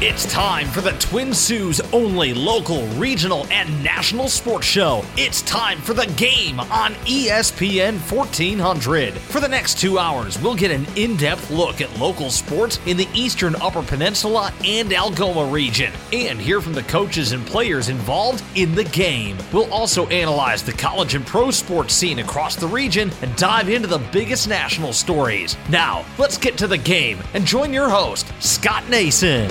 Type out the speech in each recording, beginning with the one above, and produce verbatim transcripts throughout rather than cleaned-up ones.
It's time for the Twin Sault's only local, regional, and national sports show. It's time for The Game on E S P N fourteen hundred. For the next two hours, we'll get an in-depth look at local sports in the Eastern Upper Peninsula and Algoma region, and hear from the coaches and players involved in the game. We'll also analyze the college and pro sports scene across the region and dive into the biggest national stories. Now, let's get to the game and join your host, Scott Nason.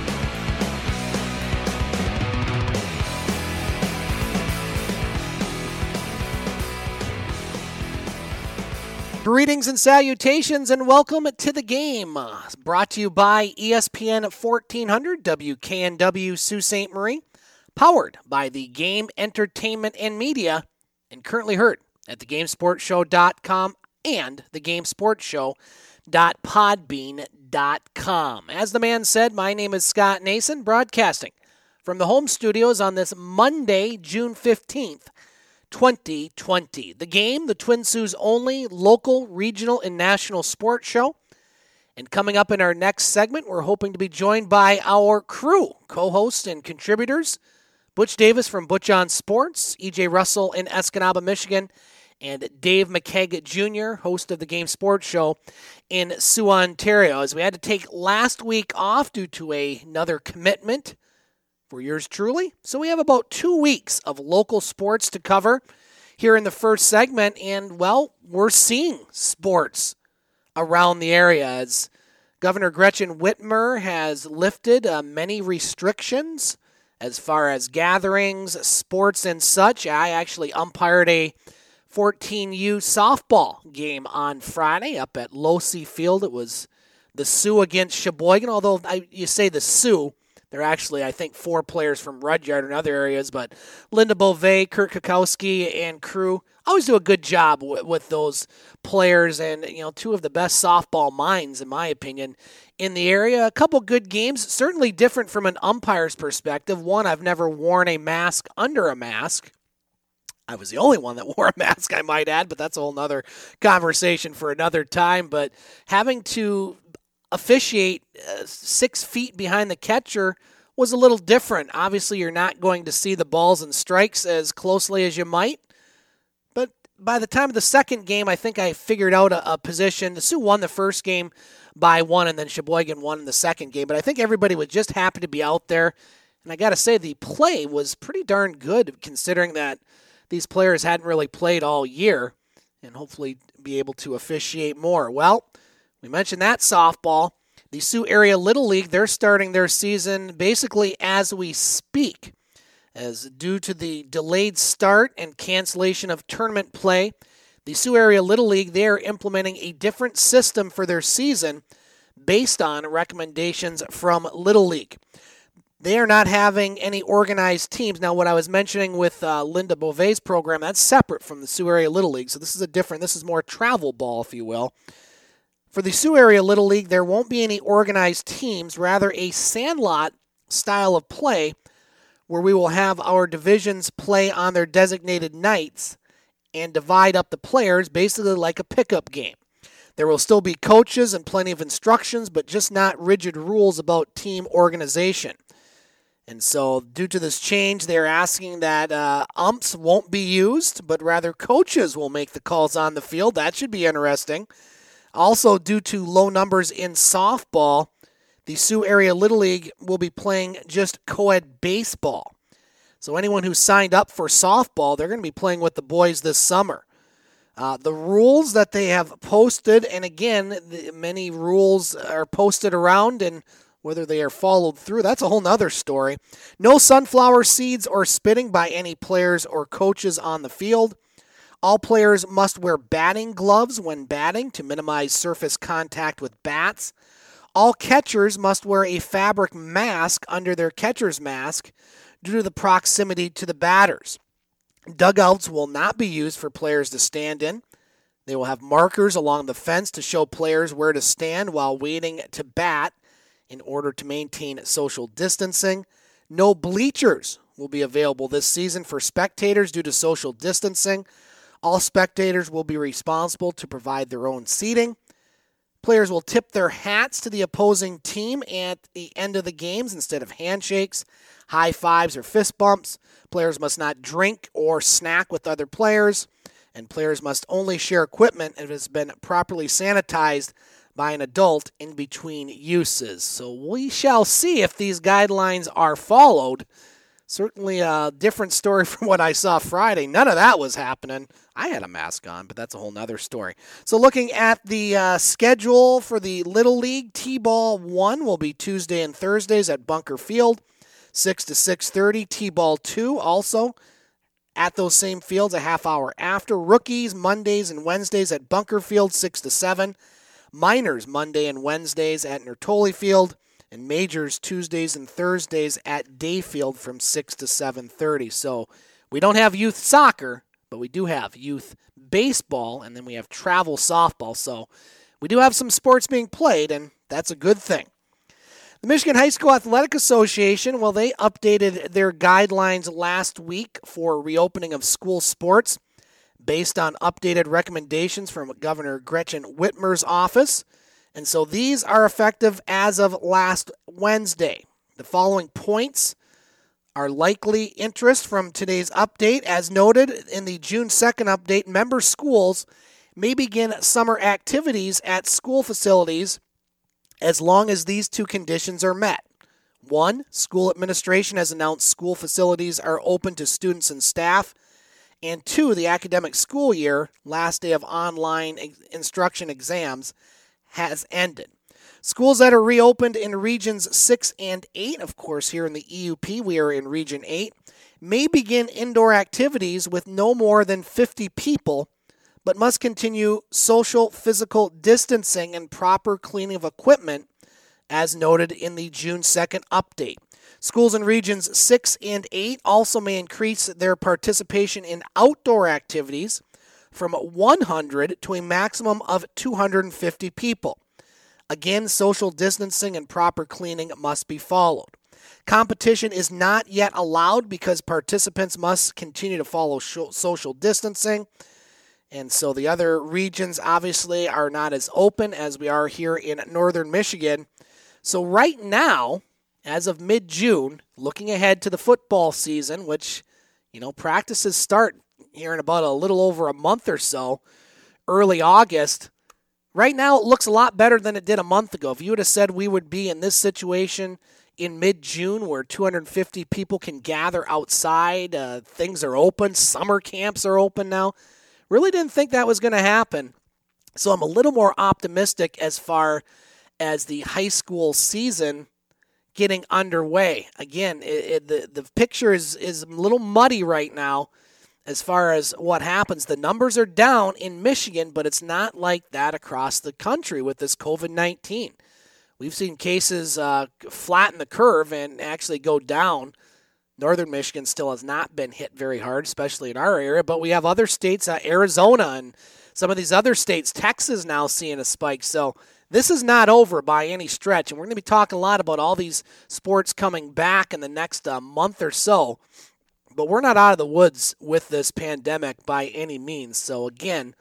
Greetings and salutations, and welcome to The Game. Brought to you by E S P N fourteen hundred, W K N W Sault Ste. Marie, powered by The Game Entertainment and Media, and currently heard at the game sports show dot com and the game sports show dot podbean dot com. As the man said, my name is Scott Nason, broadcasting from the home studios on this Monday, June fifteenth, twenty twenty. The Game, the Twin Sault's only local, regional, and national sports show. And coming up in our next segment, we're hoping to be joined by our crew, co-hosts and contributors, Butch Davis from Butch on Sports, E J Russell in Escanaba, Michigan, and Dave McKeag Junior, host of the Game Sports Show in Sault, Ontario. As we had to take last week off due to a, another commitment for yours truly. So we have about two weeks of local sports to cover here in the first segment. And, well, we're seeing sports around the area as Governor Gretchen Whitmer has lifted uh, many restrictions as far as gatherings, sports, and such. I actually umpired a fourteen U softball game on Friday up at Losi Field. It was the Sioux against Sheboygan, although I, you say the Sioux. They're actually, I think, four players from Rudyard and other areas, but Linda Beauvais, Kurt Kukowski, and crew always do a good job w- with those players, and, you know, two of the best softball minds, in my opinion, in the area. A couple good games, certainly different from an umpire's perspective. One, I've never worn a mask under a mask. I was the only one that wore a mask, I might add, but that's a whole nother conversation for another time. But having to officiate uh, six feet behind the catcher was a little different. Obviously, you're not going to see the balls and strikes as closely as you might. But by the time of the second game, I think I figured out a, a position. The Sioux won the first game by one, and then Sheboygan won in the second game. But I think everybody was just happy to be out there. And I got to say, the play was pretty darn good, considering that these players hadn't really played all year, and hopefully be able to officiate more. Well, we mentioned that softball. The Sioux Area Little League, they're starting their season basically as we speak. As due to the delayed start and cancellation of tournament play, the Sioux Area Little League, they are implementing a different system for their season based on recommendations from Little League. They are not having any organized teams. Now, what I was mentioning with uh, Linda Beauvais' program, that's separate from the Sioux Area Little League. So this is a different, this is more travel ball, if you will. For the Sioux Area Little League, there won't be any organized teams, rather a sandlot style of play where we will have our divisions play on their designated nights and divide up the players basically like a pickup game. There will still be coaches and plenty of instructions, but just not rigid rules about team organization. And so due to this change, they're asking that uh, umps won't be used, but rather coaches will make the calls on the field. That should be interesting. Also, due to low numbers in softball, the Sioux Area Little League will be playing just co-ed baseball. So anyone who signed up for softball, they're going to be playing with the boys this summer. Uh, the rules that they have posted, and again, the, many rules are posted around, and whether they are followed through, that's a whole nother story. No sunflower seeds or spitting by any players or coaches on the field. All players must wear batting gloves when batting to minimize surface contact with bats. All catchers must wear a fabric mask under their catcher's mask due to the proximity to the batters. Dugouts will not be used for players to stand in. They will have markers along the fence to show players where to stand while waiting to bat in order to maintain social distancing. No bleachers will be available this season for spectators due to social distancing. All spectators will be responsible to provide their own seating. Players will tip their hats to the opposing team at the end of the games instead of handshakes, high fives, or fist bumps. Players must not drink or snack with other players, and players must only share equipment if it has been properly sanitized by an adult in between uses. So we shall see if these guidelines are followed. Certainly a different story from what I saw Friday. None of that was happening. I had a mask on, but that's a whole nother story. So looking at the uh, schedule for the Little League, T-Ball one will be Tuesday and Thursdays at Bunker Field, six to six thirty. T-Ball two also at those same fields a half hour after. Rookies, Mondays and Wednesdays at Bunker Field, six to seven. Minors, Monday and Wednesdays at Nertoli Field. And majors, Tuesdays and Thursdays at Dayfield from six to seven thirty. So we don't have youth soccer, but we do have youth baseball, and then we have travel softball. So we do have some sports being played, and that's a good thing. The Michigan High School Athletic Association, well, they updated their guidelines last week for reopening of school sports based on updated recommendations from Governor Gretchen Whitmer's office. And so these are effective as of last Wednesday. The following points are likely interest from today's update. As noted in the June second update, member schools may begin summer activities at school facilities as long as these two conditions are met. One, school administration has announced school facilities are open to students and staff. And two, the academic school year, last day of online instruction exams, has ended. Schools that are reopened in regions six and eight, of course, here in the E U P, we are in region eight, may begin indoor activities with no more than fifty people, but must continue social physical distancing and proper cleaning of equipment, as noted in the June second update. Schools in regions six and eight also may increase their participation in outdoor activities from one hundred to a maximum of two hundred fifty people. Again, social distancing and proper cleaning must be followed. Competition is not yet allowed because participants must continue to follow social distancing. And so the other regions obviously are not as open as we are here in northern Michigan. So right now, as of mid-June, looking ahead to the football season, which, you know, practices start here in about a little over a month or so, early August. Right now, it looks a lot better than it did a month ago. If you would have said we would be in this situation in mid-June where two hundred fifty people can gather outside, uh, things are open, summer camps are open now, really didn't think that was going to happen. So I'm a little more optimistic as far as the high school season getting underway. Again, it, it, the, the picture is, is a little muddy right now as far as what happens. The numbers are down in Michigan, but it's not like that across the country with this covid nineteen. We've seen cases uh, flatten the curve and actually go down. Northern Michigan still has not been hit very hard, especially in our area, but we have other states, uh, Arizona and some of these other states, Texas now seeing a spike. So this is not over by any stretch, and we're going to be talking a lot about all these sports coming back in the next uh, month or so. But we're not out of the woods with this pandemic by any means. So, again,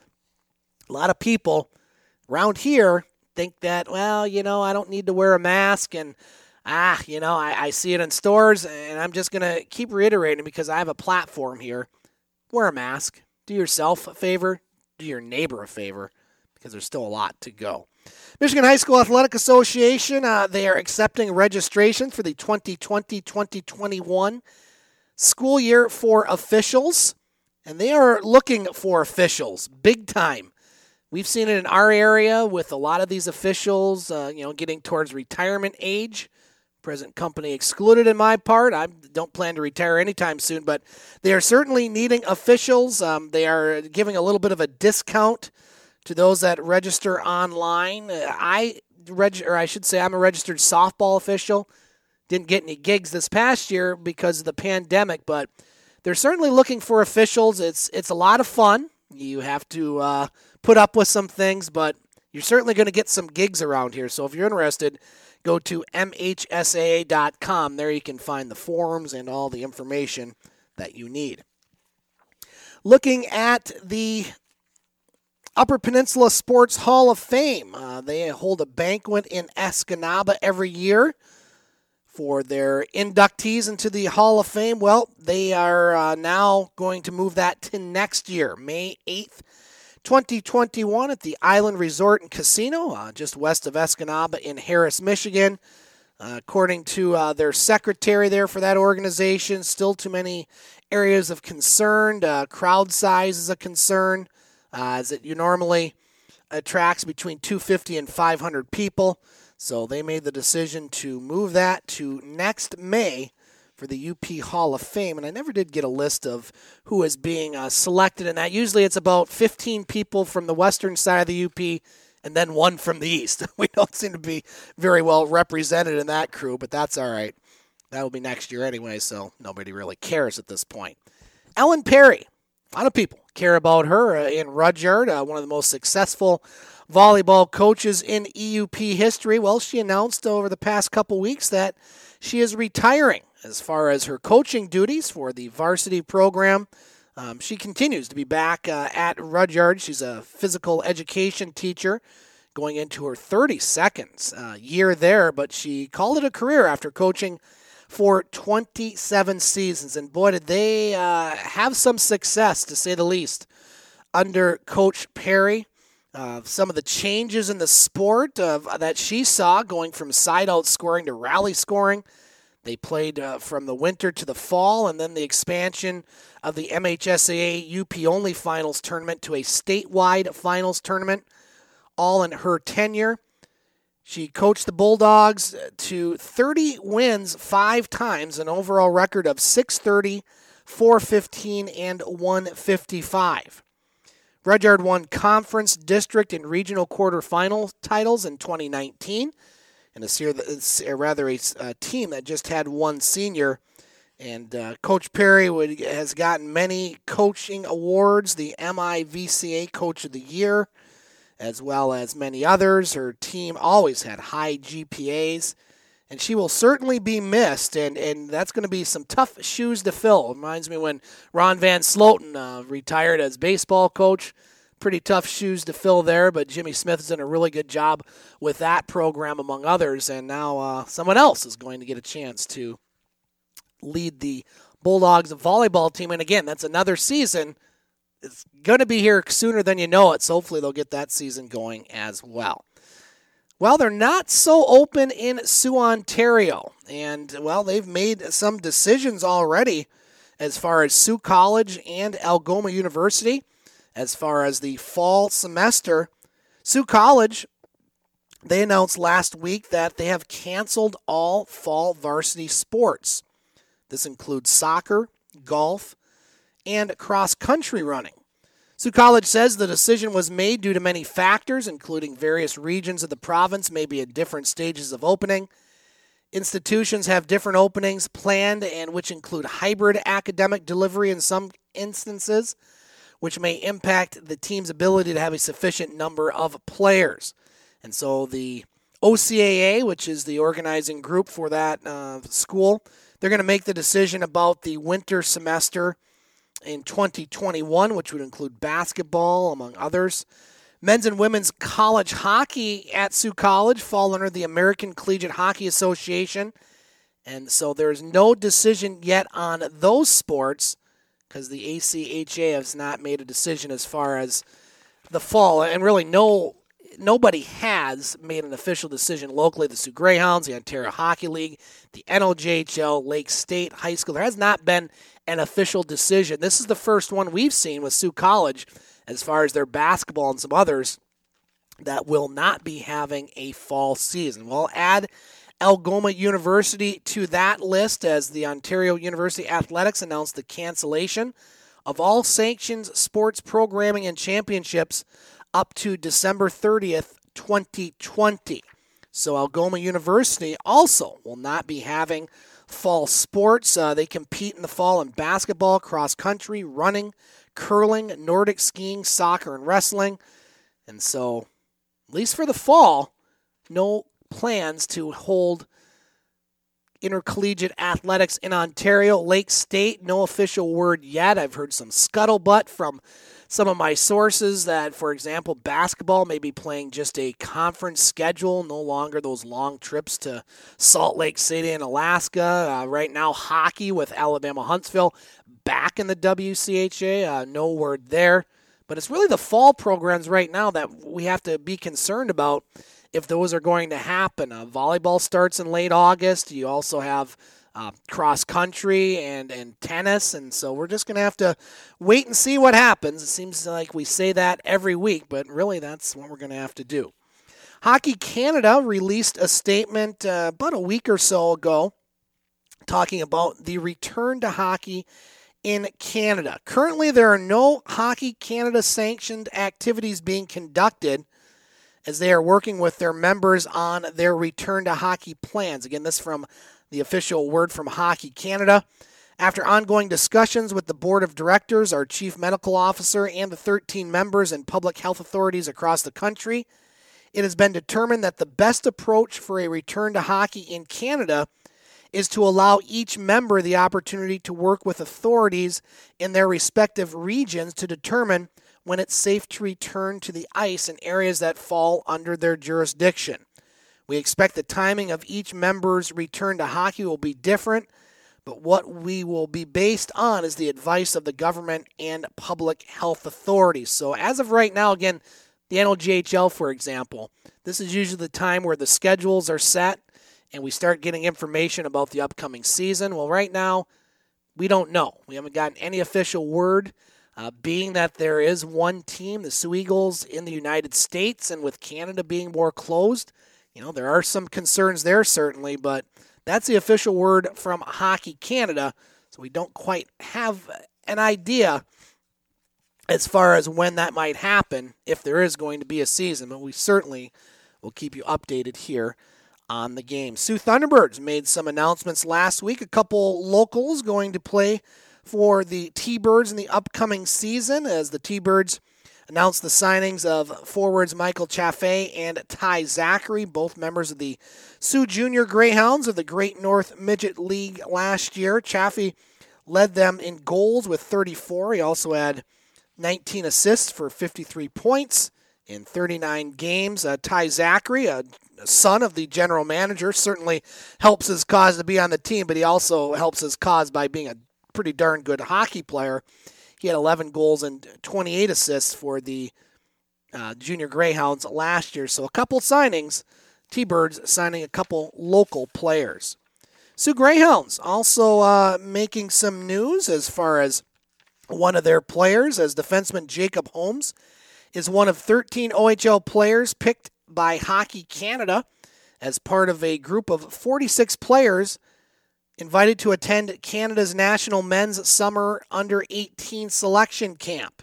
a lot of people around here think that, well, you know, I don't need to wear a mask. And, ah, you know, I, I see it in stores. And I'm just going to keep reiterating because I have a platform here. Wear a mask. Do yourself a favor. Do your neighbor a favor because there's still a lot to go. Michigan High School Athletic Association, uh, they are accepting registration for the twenty twenty twenty twenty-one school year for officials, and they are looking for officials big time. We've seen it in our area with a lot of these officials, uh, you know, getting towards retirement age. Present company excluded in my part. I don't plan to retire anytime soon, but they are certainly needing officials. Um, they are giving a little bit of a discount to those that register online. I reg- or I should say I'm a registered softball official. Didn't get any gigs this past year because of the pandemic, but they're certainly looking for officials. It's it's a lot of fun. You have to uh, put up with some things, but you're certainly going to get some gigs around here. So if you're interested, go to M H S A A dot com. There you can find the forums and all the information that you need. Looking at the Upper Peninsula Sports Hall of Fame. Uh, they hold a banquet in Escanaba every year for their inductees into the Hall of Fame. Well, they are uh, now going to move that to next year, May eighth, twenty twenty-one, at the Island Resort and Casino, uh, just west of Escanaba in Harris, Michigan. Uh, according to uh, their secretary there for that organization, still too many areas of concern. Uh, crowd size is a concern, uh, as it you normally attracts between two hundred fifty and five hundred people. So they made the decision to move that to next May for the U P Hall of Fame. And I never did get a list of who is being uh, selected in that. Usually it's about fifteen people from the western side of the U P and then one from the east. We don't seem to be very well represented in that crew, but that's all right. That will be next year anyway, so nobody really cares at this point. Ellen Perry. A lot of people care about her uh, in Rudyard, uh, one of the most successful volleyball coaches in E U P history. Well, she announced over the past couple weeks that she is retiring as far as her coaching duties for the varsity program. Um, she continues to be back uh, at Rudyard. She's a physical education teacher going into her thirty-second uh, year there, but she called it a career after coaching for twenty-seven seasons. And boy, did they uh, have some success, to say the least, under Coach Perry. Uh, some of the changes in the sport uh, that she saw, going from side-out scoring to rally scoring. They played uh, from the winter to the fall, and then the expansion of the M H S A A U P-only finals tournament to a statewide finals tournament, all in her tenure. She coached the Bulldogs to thirty wins five times, an overall record of six thirty, four fifteen, and one fifty-five. Rudyard won conference, district, and regional quarterfinal titles in twenty nineteen, and it's rather a, a team that just had one senior. And uh, Coach Perry would, has gotten many coaching awards, the M I V C A Coach of the Year, as well as many others. Her team always had high G P As, and she will certainly be missed, and, and that's going to be some tough shoes to fill. It reminds me when Ron Van Sloten uh, retired as baseball coach. Pretty tough shoes to fill there, but Jimmy Smith has done a really good job with that program, among others, and now uh, someone else is going to get a chance to lead the Bulldogs volleyball team. And again, that's another season. It's going to be here sooner than you know it, so hopefully they'll get that season going as well. Well, they're not so open in Sioux, Ontario, and, well, they've made some decisions already as far as Sioux College and Algoma University. As far as the fall semester, Sioux College, they announced last week that they have canceled all fall varsity sports. This includes soccer, golf, and cross-country running. Sioux College says the decision was made due to many factors, including various regions of the province may be at different stages of opening. Institutions have different openings planned, and which include hybrid academic delivery in some instances, which may impact the team's ability to have a sufficient number of players. And so the O C A A, which is the organizing group for that uh, school, they're going to make the decision about the winter semester in twenty twenty-one, which would include basketball, among others. Men's and women's college hockey at Sioux College fall under the American Collegiate Hockey Association. And so there's no decision yet on those sports, because the A C H A has not made a decision as far as the fall. And really, no nobody has made an official decision locally. The Sioux Greyhounds, the Ontario Hockey League, the N O J H L, Lake State High School. There has not been an official decision. This is the first one we've seen with Sioux College as far as their basketball and some others that will not be having a fall season. We'll add Algoma University to that list as the Ontario University Athletics announced the cancellation of all sanctioned sports programming and championships up to December thirtieth, twenty twenty. So Algoma University also will not be having fall sports. Uh, they compete in the fall in basketball, cross-country, running, curling, Nordic skiing, soccer, and wrestling. And so, at least for the fall, no plans to hold intercollegiate athletics in Ontario. Lake State, no official word yet. I've heard some scuttlebutt from some of my sources that, for example, basketball may be playing just a conference schedule, no longer those long trips to Salt Lake City and Alaska. Uh, right now, hockey with Alabama Huntsville back in the W C H A. Uh, no word there. But it's really the fall programs right now that we have to be concerned about if those are going to happen. Uh, volleyball starts in late August. You also have uh, cross country and, and tennis. And so we're just going to have to wait and see what happens. It seems like we say that every week, but really that's what we're going to have to do. Hockey Canada released a statement uh, about a week or so ago talking about the return to hockey in Canada. Currently, there are no Hockey Canada sanctioned activities being conducted as they are working with their members on their return to hockey plans. Again, this from the official word from Hockey Canada. After ongoing discussions with the board of directors, our chief medical officer, and the thirteen members and public health authorities across the country, it has been determined that the best approach for a return to hockey in Canada is to allow each member the opportunity to work with authorities in their respective regions to determine when it's safe to return to the ice in areas that fall under their jurisdiction. We expect the timing of each member's return to hockey will be different, but what we will be based on is the advice of the government and public health authorities. So as of right now, again, the N O J H L, for example, this is usually the time where the schedules are set and we start getting information about the upcoming season. Well, right now, we don't know. We haven't gotten any official word. Uh, being that there is one team, the Sioux Eagles, in the United States, and with Canada being more closed, you know, there are some concerns there certainly, but that's the official word from Hockey Canada, so we don't quite have an idea as far as when that might happen, if there is going to be a season, but we certainly will keep you updated here on the game. Sioux Thunderbirds made some announcements last week, a couple locals going to play for the T-Birds in the upcoming season, as the T-Birds announced the signings of forwards Michael Chaffee and Ty Zachary, both members of the Sioux Junior Greyhounds of the Great North Midget League last year. Chaffee led them in goals with thirty-four. He also had nineteen assists for fifty-three points in thirty-nine games. Uh, Ty Zachary, a son of the general manager, certainly helps his cause to be on the team, but he also helps his cause by being a pretty darn good hockey player. He had eleven goals and twenty-eight assists for the uh, Junior Greyhounds last year. So a couple signings, T-Birds signing a couple local players. Sioux Greyhounds also uh, making some news as far as one of their players, as defenseman Jacob Holmes is one of thirteen O H L players picked by Hockey Canada as part of a group of forty-six players invited to attend Canada's National Men's Summer Under eighteen Selection Camp,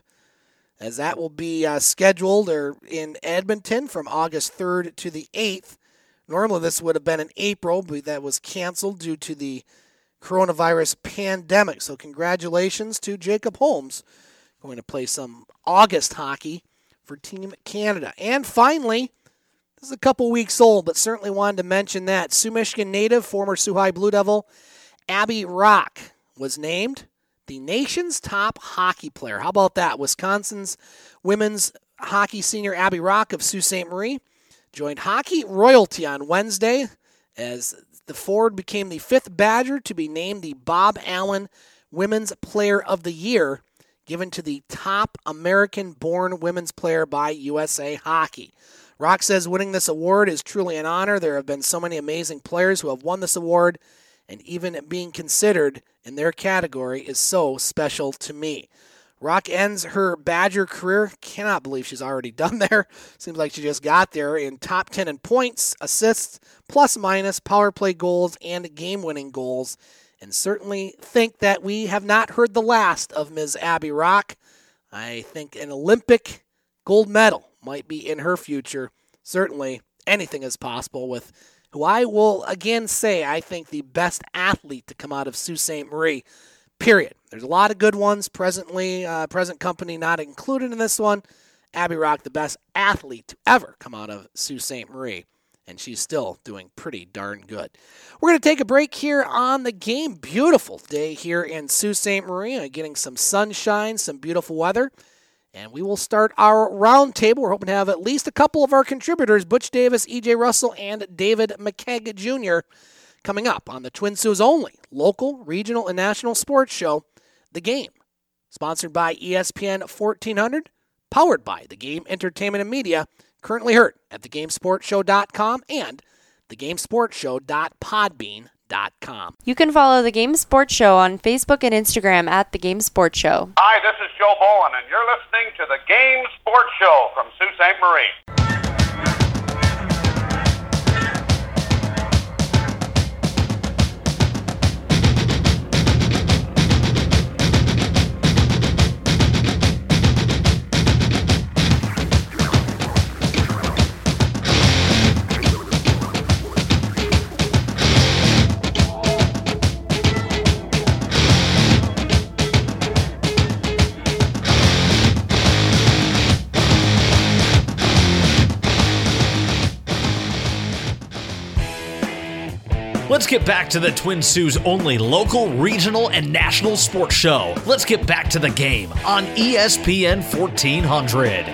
as that will be uh, scheduled or in Edmonton from August third to the eighth. Normally this would have been in April, but that was canceled due to the coronavirus pandemic. So congratulations to Jacob Holmes, going to play some August hockey for Team Canada. And finally, this is a couple weeks old, but certainly wanted to mention that Sioux Michigan native, former Sioux High Blue Devil, Abby Rock was named the nation's top hockey player. How about that? Wisconsin's women's hockey senior Abby Rock of Sault Ste. Marie joined hockey royalty on Wednesday as the forward became the fifth Badger to be named the Bob Allen Women's Player of the Year, given to the top American-born women's player by U S A Hockey. Rock says winning this award is truly an honor. There have been so many amazing players who have won this award, and even being considered in their category is so special to me. Rock ends her Badger career, cannot believe she's already done there, seems like she just got there, in top ten in points, assists, plus minus, power play goals, and game-winning goals, and certainly think that we have not heard the last of Miz Abby Rock. I think an Olympic gold medal might be in her future. Certainly anything is possible with who I will again say I think the best athlete to come out of Sault Ste. Marie, period. There's a lot of good ones presently, uh, present company not included in this one. Abby Rock, the best athlete to ever come out of Sault Ste. Marie. and she's still doing pretty darn good. We're going to take a break here on the game. Beautiful day here in Sault Ste. Marie, getting some sunshine, some beautiful weather. And we will start our roundtable. We're hoping to have at least a couple of our contributors, Butch Davis, E J Russell, and David McKeag Junior, coming up on the Twin Sault's only local, regional, and national sports show, The Game. Sponsored by E S P N fourteen hundred, powered by The Game Entertainment and Media, currently heard at the game sports show dot com and the game sports show dot podbean dot com. You can follow The Game Sports Show on Facebook and Instagram at The Game Sports Show. Hi, this is Joe Bowen, and you're listening to The Game Sports Show from Sault Ste. Marie. Let's get back to the Twin Sault's only local, regional, and national sports show. Let's get back to the game on E S P N fourteen hundred.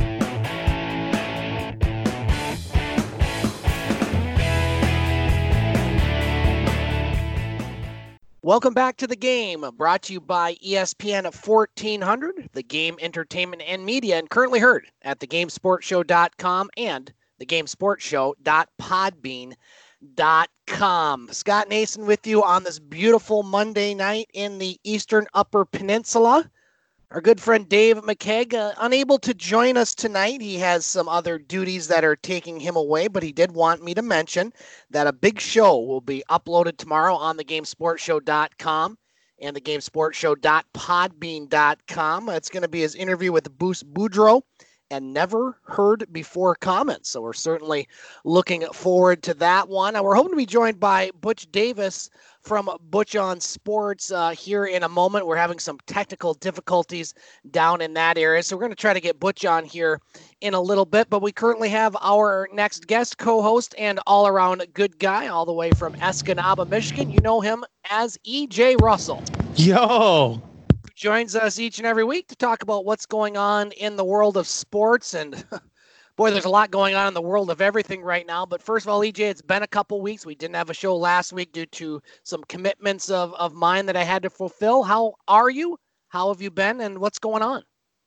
Welcome back to the game, brought to you by E S P N fourteen hundred, The Game Entertainment and Media, and currently heard at the game sports show dot com and the game sports show dot podbean dot com. Scott Nason with you on this beautiful Monday night in the Eastern Upper Peninsula. Our good friend Dave McKeag, uh, unable to join us tonight. He has some other duties that are taking him away, but he did want me to mention that a big show will be uploaded tomorrow on the game sports show dot com and the game sports show dot podbean dot com. It's going to be his interview with Bruce Boudreau and Never Heard Before comments. So we're certainly looking forward to that one. And we're hoping to be joined by Butch Davis from Butch on Sports uh, here in a moment. We're having some technical difficulties down in that area. So we're going to try to get Butch on here in a little bit. But we currently have our next guest, co-host, and all-around good guy all the way from Escanaba, Michigan. You know him as E J Russell. Yo! Joins us each and every week to talk about what's going on in the world of sports. And boy, there's a lot going on in the world of everything right now. But first of all, E J, it's been a couple weeks. We didn't have a show last week due to some commitments of, of mine that I had to fulfill. How are you? How have you been? And what's going on?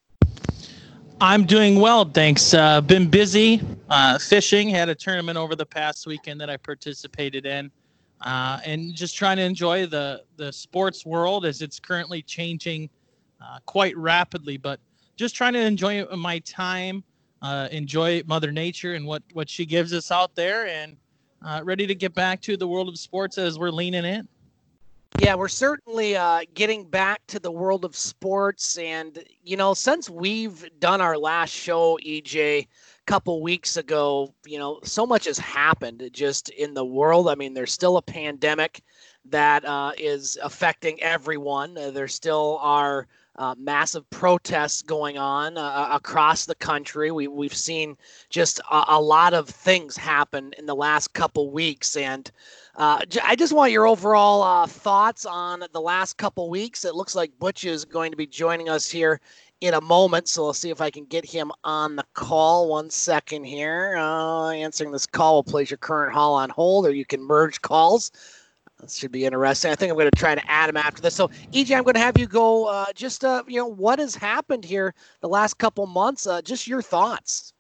I'm doing well, thanks. Uh, been busy uh, fishing. Had a tournament over the past weekend that I participated in. Uh, and just trying to enjoy the, the sports world as it's currently changing uh, quite rapidly. But just trying to enjoy my time, uh, enjoy Mother Nature and what, what she gives us out there, and uh, ready to get back to the world of sports as we're leaning in. Yeah, we're certainly uh, getting back to the world of sports. And, you know, since we've done our last show, E J, couple weeks ago, you know, so much has happened just in the world. I mean, there's still a pandemic that uh, is affecting everyone. Uh, there still are uh, massive protests going on uh, across the country. We, we've seen just a, a lot of things happen in the last couple weeks. And uh, j- I just want your overall uh, thoughts on the last couple weeks. It looks like Butch is going to be joining us here in a moment, so I'll see if I can get him on the call. One second here. Uh, answering this call will place your current call on hold, or you can merge calls. This should be interesting. I think I'm going to try to add him after this. So, E J, I'm going to have you go uh, just, uh, you know, what has happened here the last couple months? Uh, just your thoughts.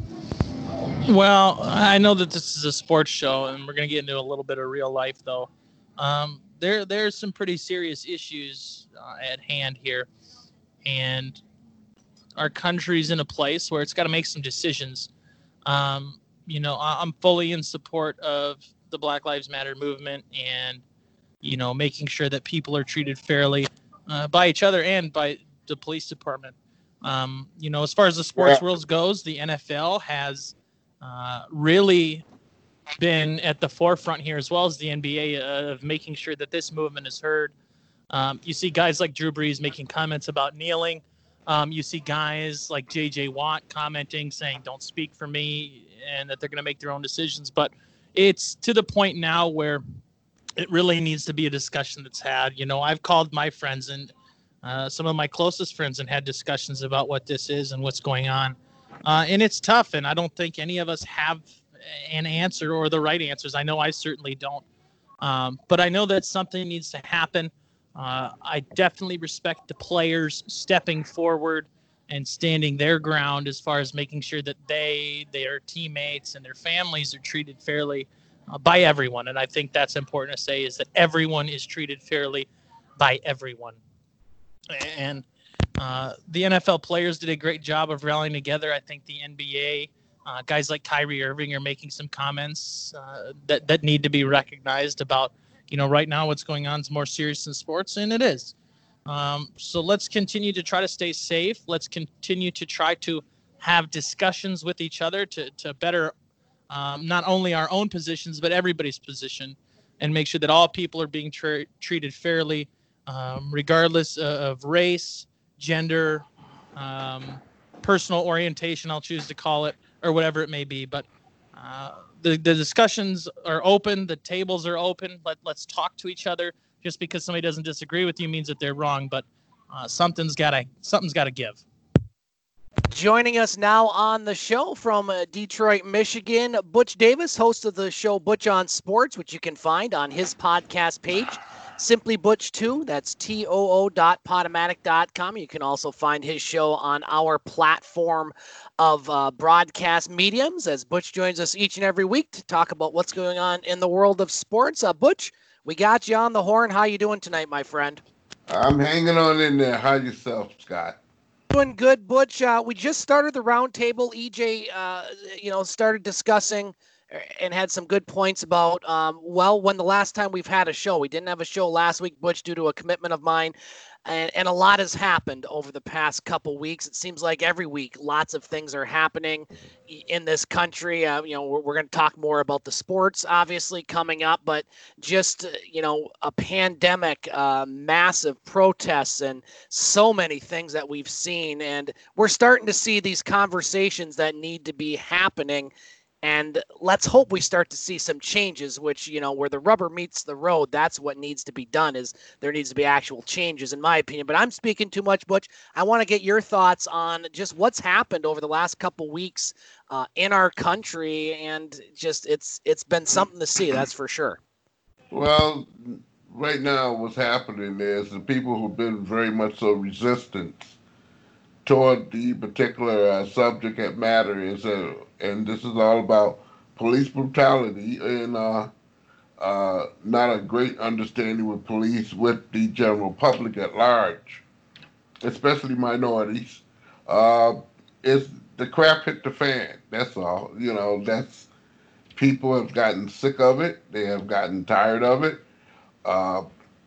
Well, I know that this is a sports show, and we're going to get into a little bit of real life, though. Um, there, there's some pretty serious issues uh, at hand here, and our country's in a place where it's got to make some decisions. Um, you know, I'm fully in support of the Black Lives Matter movement and, you know, making sure that people are treated fairly uh, by each other and by the police department. Um, you know, as far as the sports yeah. world goes, the N F L has uh, really been at the forefront here, as well as the N B A, uh, of making sure that this movement is heard. Um, you see guys like Drew Brees making comments about kneeling. Um, you see guys like J J Watt commenting, saying, don't speak for me, and that they're going to make their own decisions. But it's to the point now where it really needs to be a discussion that's had. You know, I've called my friends and uh, some of my closest friends and had discussions about what this is and what's going on. Uh, and it's tough, and I don't think any of us have an answer or the right answers. I know I certainly don't. Um, but I know that something needs to happen. Uh, I definitely respect the players stepping forward and standing their ground as far as making sure that they, their teammates, and their families are treated fairly uh, by everyone. And I think that's important to say, is that everyone is treated fairly by everyone. And uh, the N F L players did a great job of rallying together. I think the N B A, uh, guys like Kyrie Irving are making some comments uh, that, that need to be recognized about, you know, right now what's going on is more serious than sports, and it is. Um, so let's continue to try to stay safe. Let's continue to try to have discussions with each other to, to better um, not only our own positions, but everybody's position, and make sure that all people are being tra- treated fairly, um, regardless of race, gender, um, personal orientation, I'll choose to call it, or whatever it may be. But uh, the, the discussions are open. The tables are open. Let, let's talk to each other. Just because somebody doesn't disagree with you means that they're wrong, but uh, something's gotta something's gotta give. Joining us now on the show from uh, Detroit, Michigan, Butch Davis, host of the show Butch on Sports, which you can find on his podcast page, Simply Butch two. That's T O O dot podomatic dot com. You can also find his show on our platform of uh, broadcast mediums, as Butch joins us each and every week to talk about what's going on in the world of sports. Uh, Butch, we got you on the horn. How you doing tonight, my friend? I'm hanging on in there. How yourself, Scott? Doing good, Butch. Uh, we just started the roundtable. E J, uh, you know, started discussing and had some good points about, um, well, when the last time we've had a show. We didn't have a show last week, Butch, due to a commitment of mine. And, and a lot has happened over the past couple weeks. It seems like every week lots of things are happening in this country. Uh, you know, we're, we're going to talk more about the sports, obviously, coming up, but just, uh, you know, a pandemic, uh, massive protests, and so many things that we've seen. And we're starting to see these conversations that need to be happening. And let's hope we start to see some changes, which, you know, where the rubber meets the road, that's what needs to be done, is there needs to be actual changes, in my opinion. But I'm speaking too much, Butch. I want to get your thoughts on just what's happened over the last couple weeks uh, in our country. And just it's it's been something to see, that's for sure. Well, right now what's happening is the people who've been very much so resistant toward the particular uh, subject at matter is, uh, and this is all about police brutality and uh, uh, not a great understanding with police with the general public at large, especially minorities. Uh, it's the crap hit the fan. That's all. You know, that's people have gotten sick of it. They have gotten tired of it. Uh,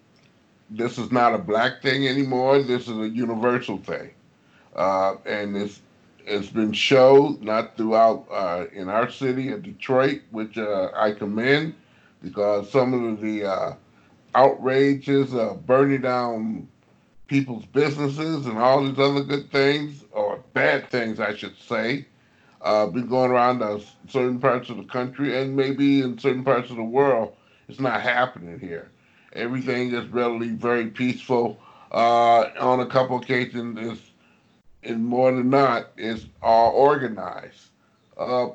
this is not a black thing anymore. This is a universal thing. Uh, and it's it's been showed not throughout uh, in our city of Detroit, which uh, I commend, because some of the uh, outrages, uh, burning down people's businesses and all these other good things, or bad things, I should say, uh, been going around uh, certain parts of the country and maybe in certain parts of the world. It's not happening here. Everything is really very peaceful. Uh, on a couple occasions, it's and more than not, it's all organized. Uh,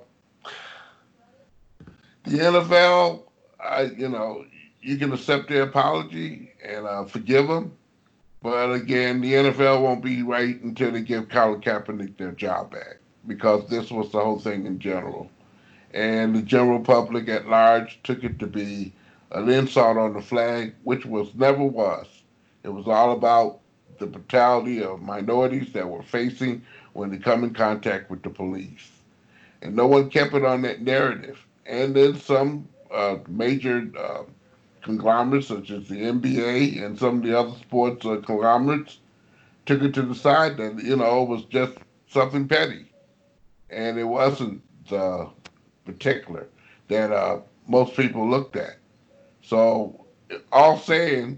the N F L, I, you know, you can accept their apology and uh, forgive them, but again, the N F L won't be right until they give Colin Kaepernick their job back, because this was the whole thing in general. And the general public at large took it to be an insult on the flag, which was never was. It was all about the brutality of minorities that were facing when they come in contact with the police. And no one kept it on that narrative. And then some uh, major uh, conglomerates, such as the N B A and some of the other sports uh, conglomerates, took it to the side that, you know, it was just something petty. And it wasn't uh, particular that uh, most people looked at. So, all saying,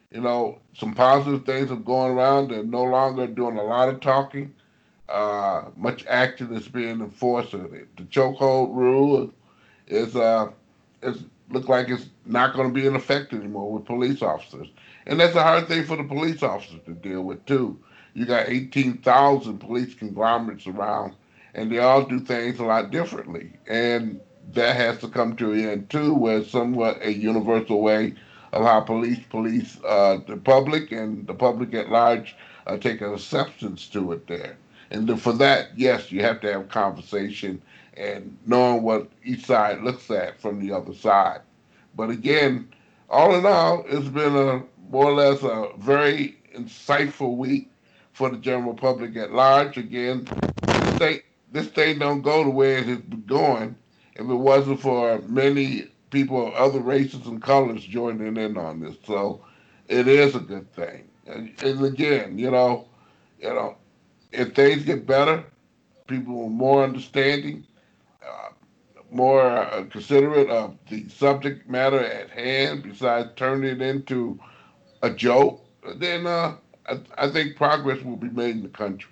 You know, some positive things are going around. They're no longer doing a lot of talking. Uh, much action is being enforced. The chokehold rule is uh, is look like it's not going to be in effect anymore with police officers, and that's a hard thing for the police officers to deal with too. You got eighteen thousand police conglomerates around, and they all do things a lot differently, and that has to come to an end too, where it's somewhat a universal way of how police police uh, the public and the public at large uh, take an acceptance to it there. And then for that, yes, you have to have conversation and knowing what each side looks at from the other side. But again, all in all, it's been a more or less a very insightful week for the general public at large. Again, this thing, this thing don't go the way it has been going if it wasn't for many people of other races and colors joining in on this. So it is a good thing. And, and again, you know, you know, if things get better, people are more understanding, uh, more uh, considerate of the subject matter at hand, besides turning it into a joke, then uh, I, I think progress will be made in the country.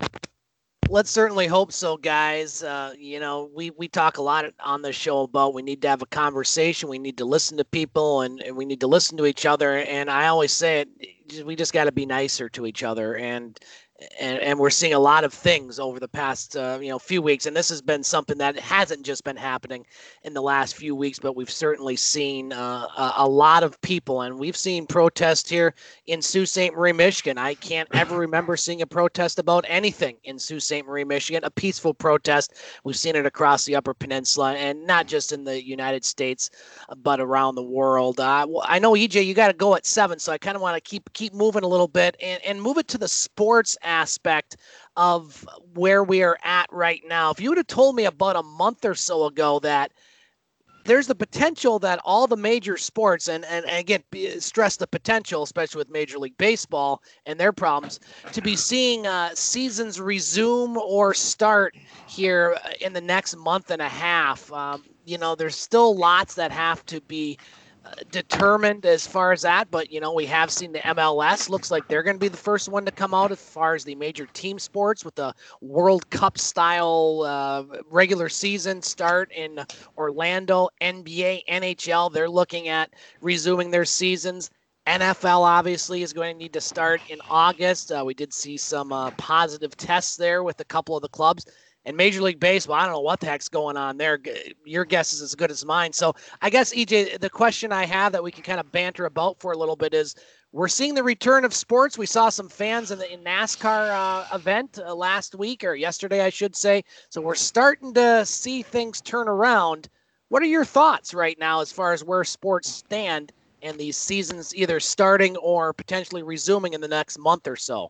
Let's certainly hope so, guys. Uh, you know, we, we talk a lot on this show about we need to have a conversation. We need to listen to people and, and we need to listen to each other. And I always say it, we just got to be nicer to each other. And And, and we're seeing a lot of things over the past, uh, you know, few weeks. And this has been something that hasn't just been happening in the last few weeks, but we've certainly seen uh, a, a lot of people. And we've seen protests here in Sault Ste. Marie, Michigan. I can't ever remember seeing a protest about anything in Sault Ste. Marie, Michigan, a peaceful protest. We've seen it across the Upper Peninsula and not just in the United States, but around the world. Uh, I know, E J, you got to go at seven, so I kind of want to keep keep moving a little bit and, and move it to the sports aspect of where we are at right now. If you would have told me about a month or so ago that there's the potential that all the major sports, and, and, and again, stress the potential, especially with Major League Baseball and their problems, to be seeing uh, seasons resume or start here in the next month and a half. Um, you know, there's still lots that have to be determined as far as that, but you know, we have seen the M L S looks like they're going to be the first one to come out as far as the major team sports with the World Cup style uh, regular season start in Orlando. N B A, N H L, they're looking at resuming their seasons. N F L obviously is going to need to start in August. Uh, we did see some uh, positive tests there with a couple of the clubs. And Major League Baseball, I don't know what the heck's going on there. Your guess is as good as mine. So I guess, E J, the question I have that we can kind of banter about for a little bit is we're seeing the return of sports. We saw some fans in the in NASCAR uh, event uh, last week or yesterday, I should say. So we're starting to see things turn around. What are your thoughts right now as far as where sports stand and these seasons either starting or potentially resuming in the next month or so?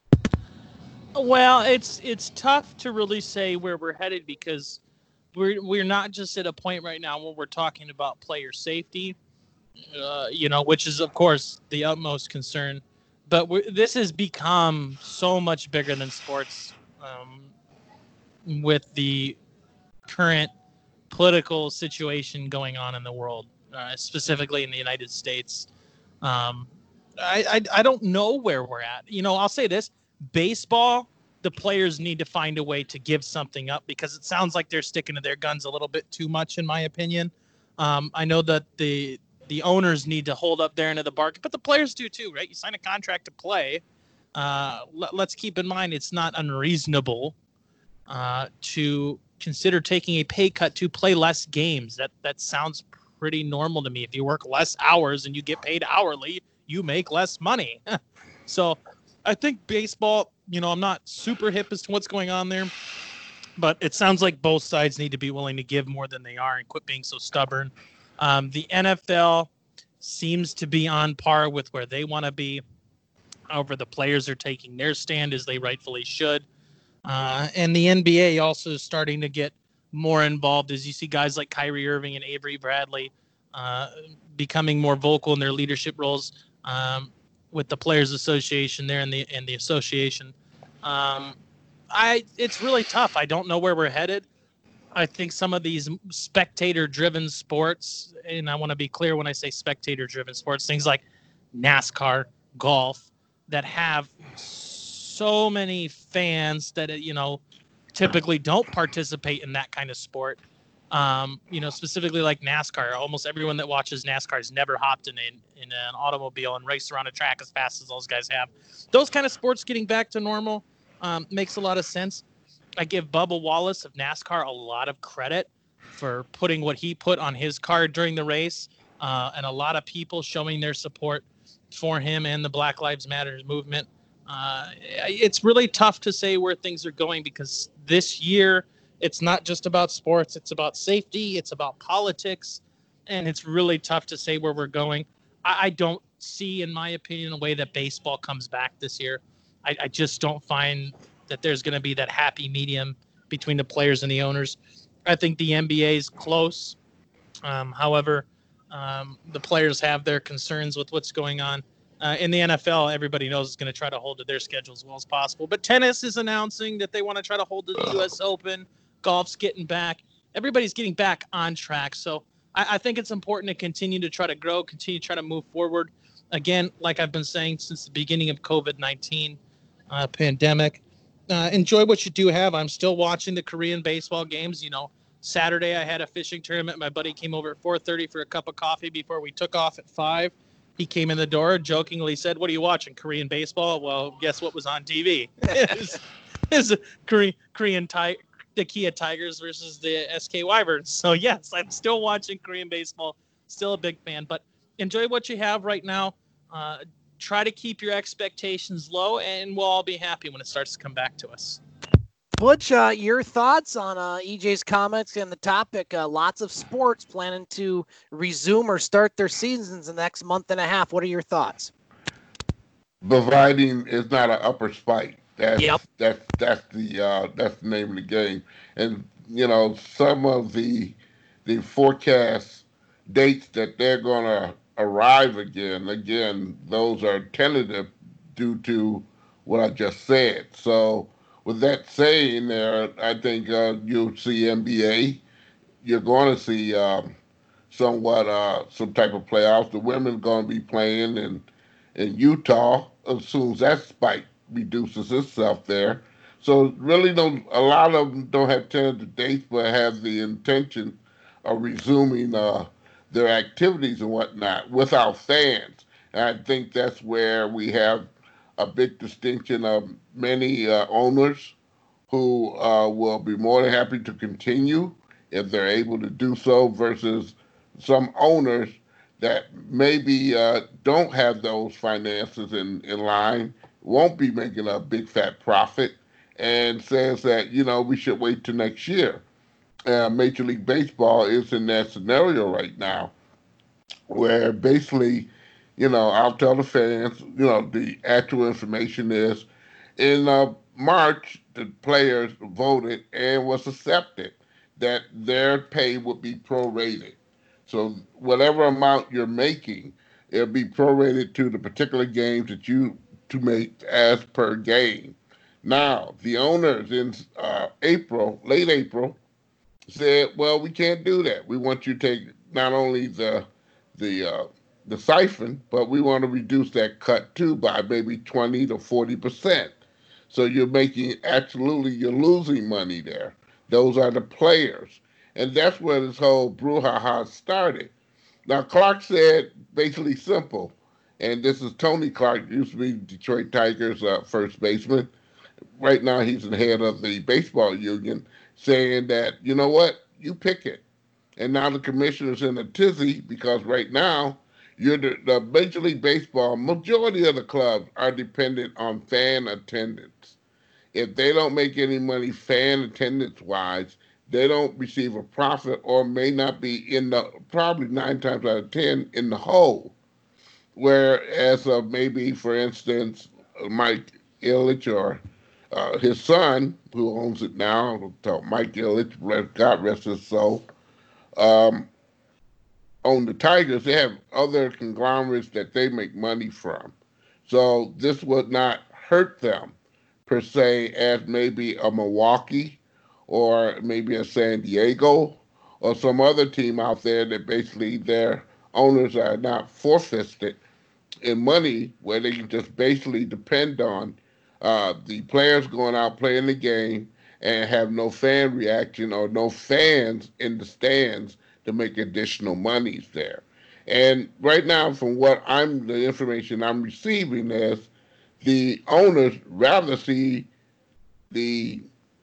Well, it's it's tough to really say where we're headed because we're we're not just at a point right now where we're talking about player safety, uh, you know, which is of course the utmost concern. But we're, this has become so much bigger than sports um, with the current political situation going on in the world, uh, specifically in the United States. Um, I, I I don't know where we're at. You know, I'll say this. Baseball, the players need to find a way to give something up because it sounds like they're sticking to their guns a little bit too much, in my opinion. Um, I know that the the owners need to hold up their end of the bargain, but the players do too, right? You sign a contract to play. Uh, let, let's keep in mind it's not unreasonable uh, to consider taking a pay cut to play less games. That that sounds pretty normal to me. If you work less hours and you get paid hourly, you make less money. So I think baseball, you know, I'm not super hip as to what's going on there, but it sounds like both sides need to be willing to give more than they are and quit being so stubborn. Um, the N F L seems to be on par with where they want to be. However, the players are taking their stand as they rightfully should. Uh, and the N B A also is starting to get more involved as you see guys like Kyrie Irving and Avery Bradley uh, becoming more vocal in their leadership roles. Um, with the Players Association there and the and the association. Um, I it's really tough. I don't know where we're headed. I think some of these spectator-driven sports, and I want to be clear when I say spectator-driven sports, things like NASCAR, golf, that have so many fans that, you know, typically don't participate in that kind of sport. Um, you know, specifically like NASCAR. Almost everyone that watches NASCAR has never hopped in, a, in an automobile and raced around a track as fast as those guys have. Those kind of sports getting back to normal um, makes a lot of sense. I give Bubba Wallace of NASCAR a lot of credit for putting what he put on his car during the race, uh, and a lot of people showing their support for him and the Black Lives Matter movement. Uh, it's really tough to say where things are going, because this year it's not just about sports. It's about safety. It's about politics. And it's really tough to say where we're going. I, I don't see, in my opinion, a way that baseball comes back this year. I, I just don't find that there's going to be that happy medium between the players and the owners. I think the N B A is close. Um, however, um, the players have their concerns with what's going on. Uh, in the N F L, everybody knows is going to try to hold to their schedule as well as possible. But tennis is announcing that they want to try to hold to the U S Open. Golf's getting back. Everybody's getting back on track. So I, I think it's important to continue to try to grow, continue to try to move forward. Again, like I've been saying since the beginning of COVID nineteen uh, pandemic, uh, enjoy what you do have. I'm still watching the Korean baseball games. You know, Saturday I had a fishing tournament. My buddy came over at four thirty for a cup of coffee before we took off at five. He came in the door, jokingly said, "What are you watching? Korean baseball?" Well, guess what was on T V? It's it's Korean Korean Ti- the Kia Tigers versus the S K Wyverns. So yes, I'm still watching Korean baseball. Still a big fan, but enjoy what you have right now. Uh, try to keep your expectations low, and we'll all be happy when it starts to come back to us. Butch, uh, your thoughts on uh, E J's comments and the topic? Uh, lots of sports planning to resume or start their seasons in the next month and a half. What are your thoughts? Providing it's not an upper spike. That's Yep. that's that's the uh, that's the name of the game. And you know, some of the the forecast dates that they're gonna arrive again, again, those are tentative due to what I just said. So with that saying there, I think uh, you'll see N B A. You're going to see um, somewhat uh, some type of playoffs. The women are going to be playing in, in Utah as soon as that spike reduces itself there. So really, don't a lot of them don't have tentative dates, but have the intention of resuming uh, their activities and whatnot without fans. And I think that's where we have a big distinction of many uh, owners who uh, will be more than happy to continue if they're able to do so, versus some owners that maybe uh, don't have those finances in, in line, won't be making a big fat profit, and says that, you know, we should wait till next year. Uh, Major League Baseball is in that scenario right now, where basically, you know, I'll tell the fans, you know, the actual information is in uh, March, the players voted and was accepted that their pay would be prorated. So whatever amount you're making, it'll be prorated to the particular games that you to make as per game. Now, the owners in uh, April, late April, said, "Well, we can't do that. We want you to take not only the the uh, the siphon, but we want to reduce that cut too by maybe twenty to forty percent. So you're making absolutely you're losing money there. Those are the players, and that's where this whole brouhaha started. Now, Clark said basically simple, and this is Tony Clark, used to be Detroit Tigers uh, first baseman. Right now, he's the head of the baseball union, saying that, you know what, you pick it. And now the commissioner's in a tizzy because right now, you're the, the Major League Baseball, majority of the clubs are dependent on fan attendance. If they don't make any money fan attendance-wise, they don't receive a profit or may not be in the, probably nine times out of ten, in the hole. Whereas uh, maybe, for instance, Mike Ilitch or uh, his son, who owns it now, Mike Ilitch, God rest his soul, um, own the Tigers. They have other conglomerates that they make money from. So this would not hurt them, per se, as maybe a Milwaukee or maybe a San Diego or some other team out there that basically their owners are not forfeited in money where they can just basically depend on uh, the players going out playing the game and have no fan reaction or no fans in the stands to make additional monies there. And right now, from what I'm, the information I'm receiving is the owners rather see the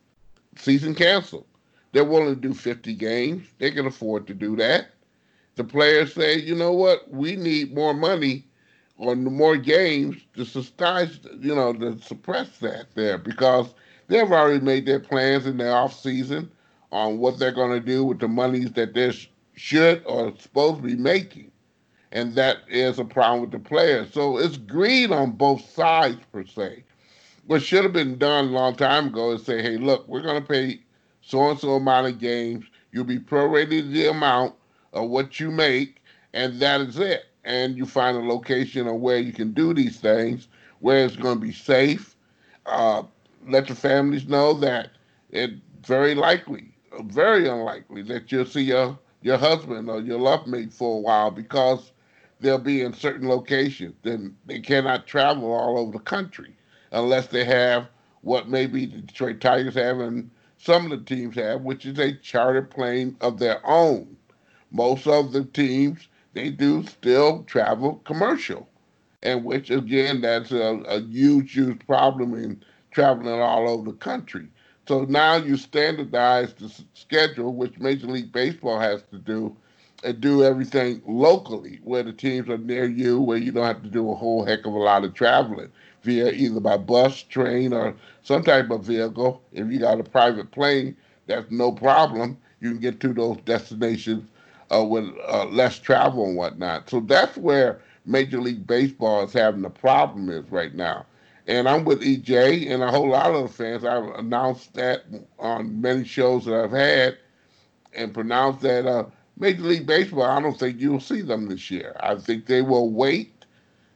season canceled. They're willing to do fifty games. They can afford to do that. The players say, you know what, we need more money or more games to sustain, you know, to suppress that there because they've already made their plans in their off season on what they're going to do with the monies that they sh- should or supposed to be making. And that is a problem with the players. So it's greed on both sides, per se. What should have been done a long time ago is say, hey, look, we're going to pay so-and-so amount of games. You'll be prorated the amount of what you make, and that is it. And you find a location of where you can do these things, where it's going to be safe. Uh, let the families know that it's very likely, very unlikely, that you'll see your, your husband or your love mate for a while because they'll be in certain locations. Then they cannot travel all over the country unless they have what maybe the Detroit Tigers have and some of the teams have, which is a charter plane of their own. Most of the teams, they do still travel commercial, and which, again, that's a, a huge, huge problem in traveling all over the country. So now you standardize the s- schedule, which Major League Baseball has to do, and do everything locally, where the teams are near you, where you don't have to do a whole heck of a lot of traveling via either by bus, train, or some type of vehicle. If you got a private plane, that's no problem. You can get to those destinations uh, with uh, less travel and whatnot. So that's where Major League Baseball is having the problem is right now. And I'm with E J and a whole lot of the fans. I've announced that on many shows that I've had and pronounced that uh, Major League Baseball, I don't think you'll see them this year. I think they will wait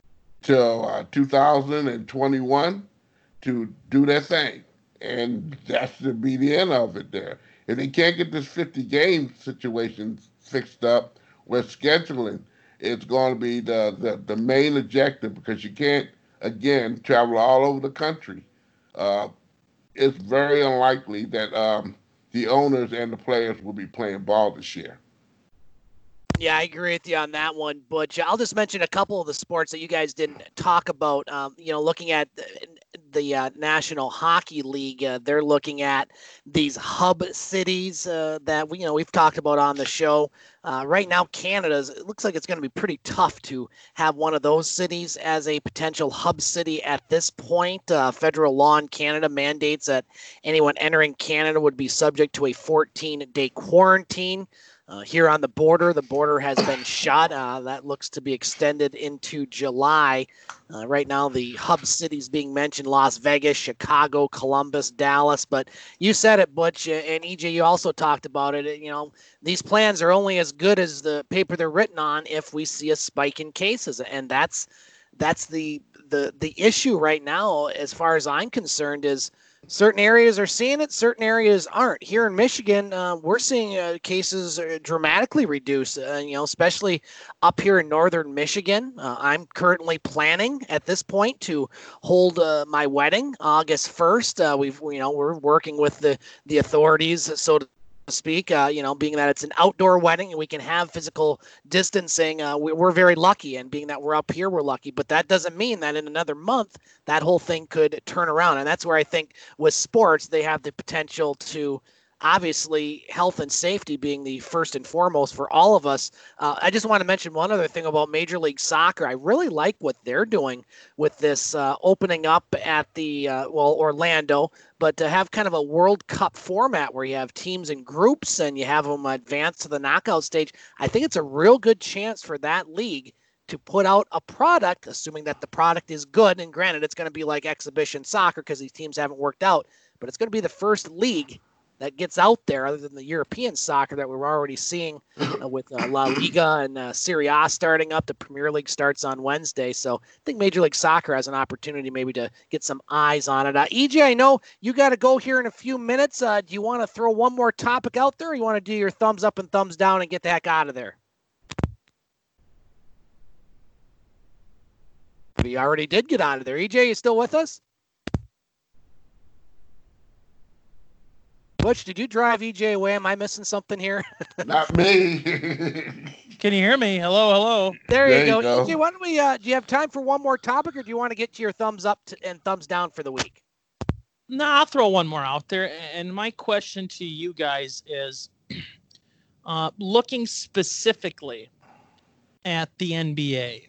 till uh, two thousand twenty-one to do their thing. And that's to be the end of it there. If they can't get this fifty game situation fixed up with scheduling, it's going to be the, the, the main objective because you can't, again, travel all over the country. Uh, it's very unlikely that um, the owners and the players will be playing ball this year. Yeah, I agree with you on that one, Butch. I'll just mention a couple of the sports that you guys didn't talk about. Um, you know, looking at the, the uh, National Hockey League, uh, they're looking at these hub cities uh, that we, you know, we've talked about on the show. Uh, right now, Canada's, it looks like it's going to be pretty tough to have one of those cities as a potential hub city at this point. Uh, federal law in Canada mandates that anyone entering Canada would be subject to a fourteen-day quarantine. Uh, here on the border, the border has been shut. Uh, that looks to be extended into July. Uh, right now, the hub cities being mentioned, Las Vegas, Chicago, Columbus, Dallas. But you said it, Butch, and E J, you also talked about it. You know, these plans are only as good as the paper they're written on if we see a spike in cases. And that's that's the the the issue right now, as far as I'm concerned, is certain areas are seeing it, certain areas aren't. Here in Michigan, uh, we're seeing uh, cases dramatically reduce, uh, you know, especially up here in northern Michigan. Uh, I'm currently planning at this point to hold uh, my wedding August first. Uh, we've, you know, we're working with the, the authorities, so to speak, uh, you know, being that it's an outdoor wedding and we can have physical distancing, uh, we, we're very lucky. And being that we're up here, we're lucky. But that doesn't mean that in another month, that whole thing could turn around. And that's where I think with sports, they have the potential to, obviously, health and safety being the first and foremost for all of us. Uh, I just want to mention one other thing about Major League Soccer. I really like what they're doing with this uh, opening up at the, uh, well, Orlando, but to have kind of a World Cup format where you have teams in groups and you have them advance to the knockout stage. I think it's a real good chance for that league to put out a product, assuming that the product is good. And granted, it's going to be like exhibition soccer because these teams haven't worked out, but it's going to be the first league that gets out there other than the European soccer that we're already seeing uh, with uh, La Liga and uh, Serie A starting up. The Premier League starts on Wednesday. So I think Major League Soccer has an opportunity maybe to get some eyes on it. Uh, E J, I know you got to go here in a few minutes. Uh, do you want to throw one more topic out there, or you want to do your thumbs up and thumbs down and get the heck out of there? He already did get out of there. E J, you still with us? Butch, did you drive E J away? Am I missing something here? Not me. Can you hear me? Hello, hello. There, There you you go. go. E J, why don't we, uh, do you have time for one more topic, or do you want to get to your thumbs up to, and thumbs down for the week? No, I'll throw one more out there. And my question to you guys is, uh, looking specifically at the N B A,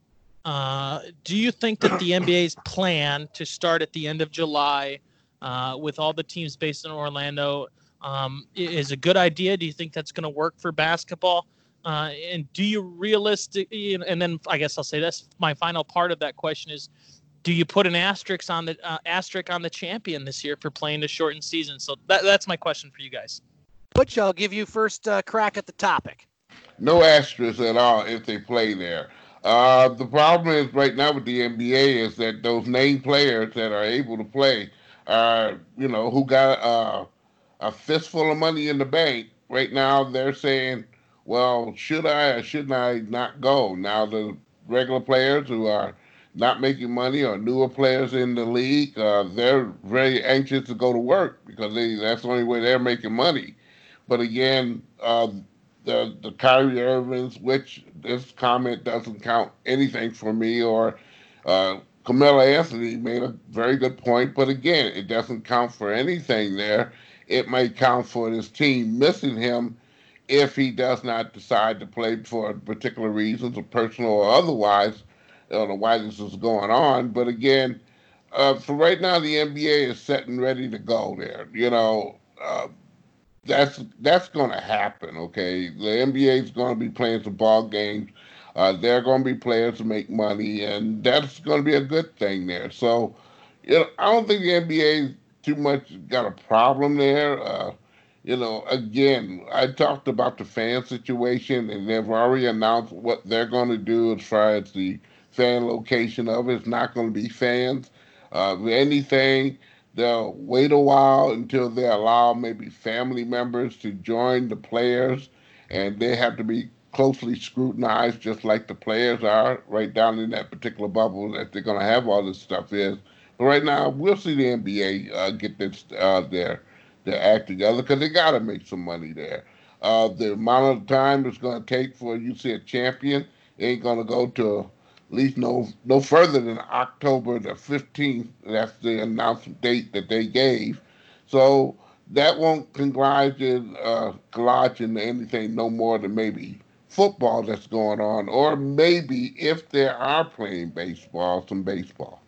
uh, do you think that the N B A's plan to start at the end of July uh, with all the teams based in Orlando um, is a good idea? Do you think that's going to work for basketball? Uh, and do you realistically, and then I guess I'll say this, my final part of that question is, do you put an asterisk on the uh, asterisk on the champion this year for playing the shortened season? So that, that's my question for you guys. Butch, I'll give you first uh, crack at the topic. No asterisk at all if they play there. Uh, the problem is right now with the N B A is that those named players that are able to play are, you know, who got uh, a fistful of money in the bank. Right now they're saying, well, should I or shouldn't I not go? Now the regular players who are not making money or newer players in the league, uh, they're very anxious to go to work because they, that's the only way they're making money. But again, uh, the the Kyrie Irvings, which this comment doesn't count anything for me, or uh, Carmelo Anthony made a very good point, but again, it doesn't count for anything there. It may count for his team missing him if he does not decide to play for particular reasons, or personal or otherwise. I don't know why this is going on, but again, uh, for right now, the N B A is set and ready to go there. You know, uh, that's that's going to happen, okay? The N B A is going to be playing some ball games. Uh, they're going to be players to make money, and that's going to be a good thing there. So, you know, I don't think the N B A too much got a problem there. Uh, you know, again, I talked about the fan situation, and they've already announced what they're going to do as far as the fan location of it. It's not going to be fans. Uh, if anything, they'll wait a while until they allow maybe family members to join the players, and they have to be closely scrutinized just like the players are right down in that particular bubble that they're going to have all this stuff is. But right now, we'll see the N B A uh, get this uh, their, their act together because they got to make some money there. Uh, the amount of time it's going to take for you to see a champion ain't going to go to at least no no further than October the fifteenth. That's the announcement date that they gave. So that won't congratulate uh, collage into anything no more than maybe football that's going on, or maybe if they are playing baseball, some baseball.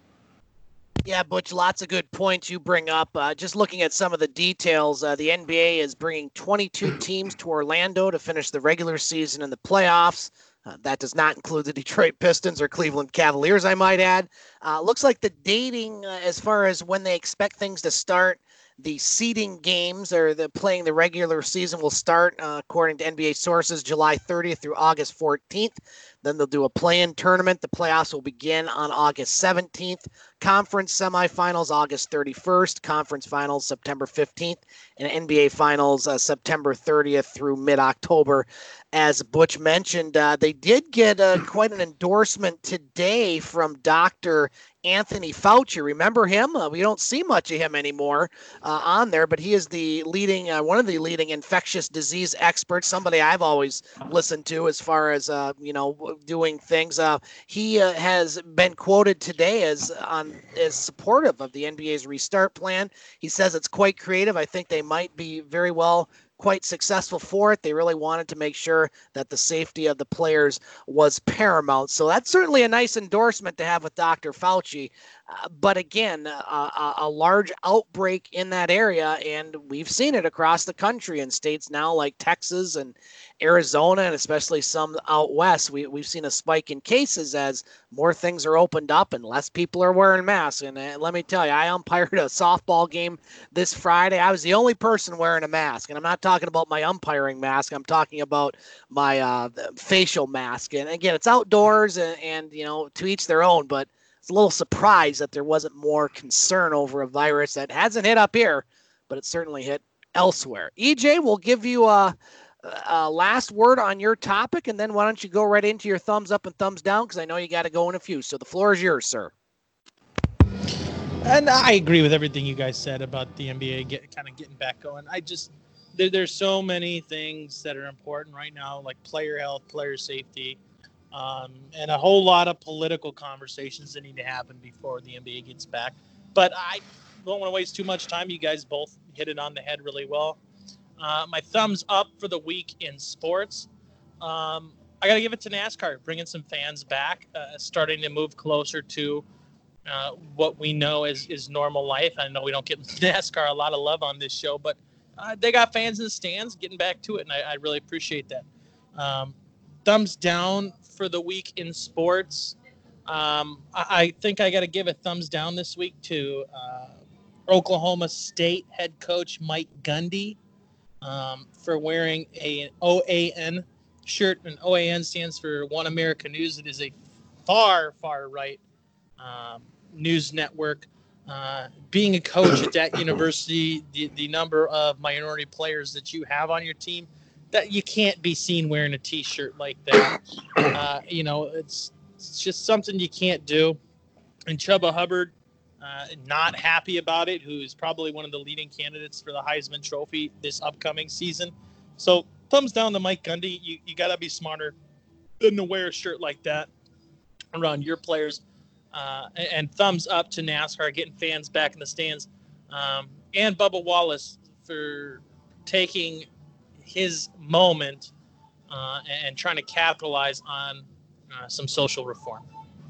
Yeah, Butch, lots of good points you bring up. Uh, just looking at some of the details, uh, the N B A is bringing twenty-two teams to Orlando to finish the regular season and the playoffs. Uh, that does not include the Detroit Pistons or Cleveland Cavaliers, I might add. Uh, looks like the dating, uh, as far as when they expect things to start, the seeding games or the playing the regular season will start, uh, according to N B A sources, July thirtieth through August fourteenth. Then they'll do a play-in tournament. The playoffs will begin on August seventeenth. Conference semifinals August thirty-first. Conference finals September fifteenth. And N B A finals uh, September thirtieth through mid-October. As Butch mentioned, uh, they did get uh, quite an endorsement today from Doctor Anthony Fauci. Remember him? Uh, we don't see much of him anymore uh, on there, but he is the leading, uh, one of the leading infectious disease experts, somebody I've always listened to as far as, uh, you know, doing things. Uh, he uh, has been quoted today as on as supportive of the N B A's restart plan. He says it's quite creative. I think they might be very well quite successful for it. They really wanted to make sure that the safety of the players was paramount. So that's certainly a nice endorsement to have with Doctor Fauci. Uh, but again, uh, a, a large outbreak in that area, and we've seen it across the country in states now like Texas and Arizona, and especially some out west. We, we've seen a spike in cases as more things are opened up and less people are wearing masks. And uh, let me tell you, I umpired a softball game this Friday. I was the only person wearing a mask, and I'm not talking about my umpiring mask. I'm talking about my uh, facial mask. And again, it's outdoors, and, and you know, to each their own, but it's a little surprised that there wasn't more concern over a virus that hasn't hit up here, but it certainly hit elsewhere. E J, we'll give you uh, uh, last word on your topic, and then why don't you go right into your thumbs up and thumbs down, because I know you got to go in a few. So the floor is yours, sir. And I agree with everything you guys said about the N B A get, kind of getting back going. I just there, there's so many things that are important right now, like player health, player safety, um, and a whole lot of political conversations that need to happen before the N B A gets back. But I don't want to waste too much time. You guys both hit it on the head really well. Uh, my thumbs up for the week in sports. Um, I got to give it to NASCAR, bringing some fans back, uh, starting to move closer to Uh, what we know is, is normal life. I know we don't get NASCAR a lot of love on this show, but uh, they got fans in the stands getting back to it, and I, I really appreciate that. Um, thumbs down for the week in sports. Um, I, I think I got to give a thumbs down this week to uh, Oklahoma State head coach Mike Gundy um, for wearing a, an O A N shirt, and O A N stands for One America News. It is a far, far right Um, news network. Uh, being a coach at that university, the, the number of minority players that you have on your team, that you can't be seen wearing a T-shirt like that. Uh, you know, it's, it's just something you can't do. And Chuba Hubbard, uh, not happy about it, who's probably one of the leading candidates for the Heisman Trophy this upcoming season. So thumbs down to Mike Gundy. You, you got to be smarter than to wear a shirt like that around your players. Uh, and, and thumbs up to NASCAR getting fans back in the stands, um, and Bubba Wallace for taking his moment uh, and, and trying to capitalize on uh, some social reform.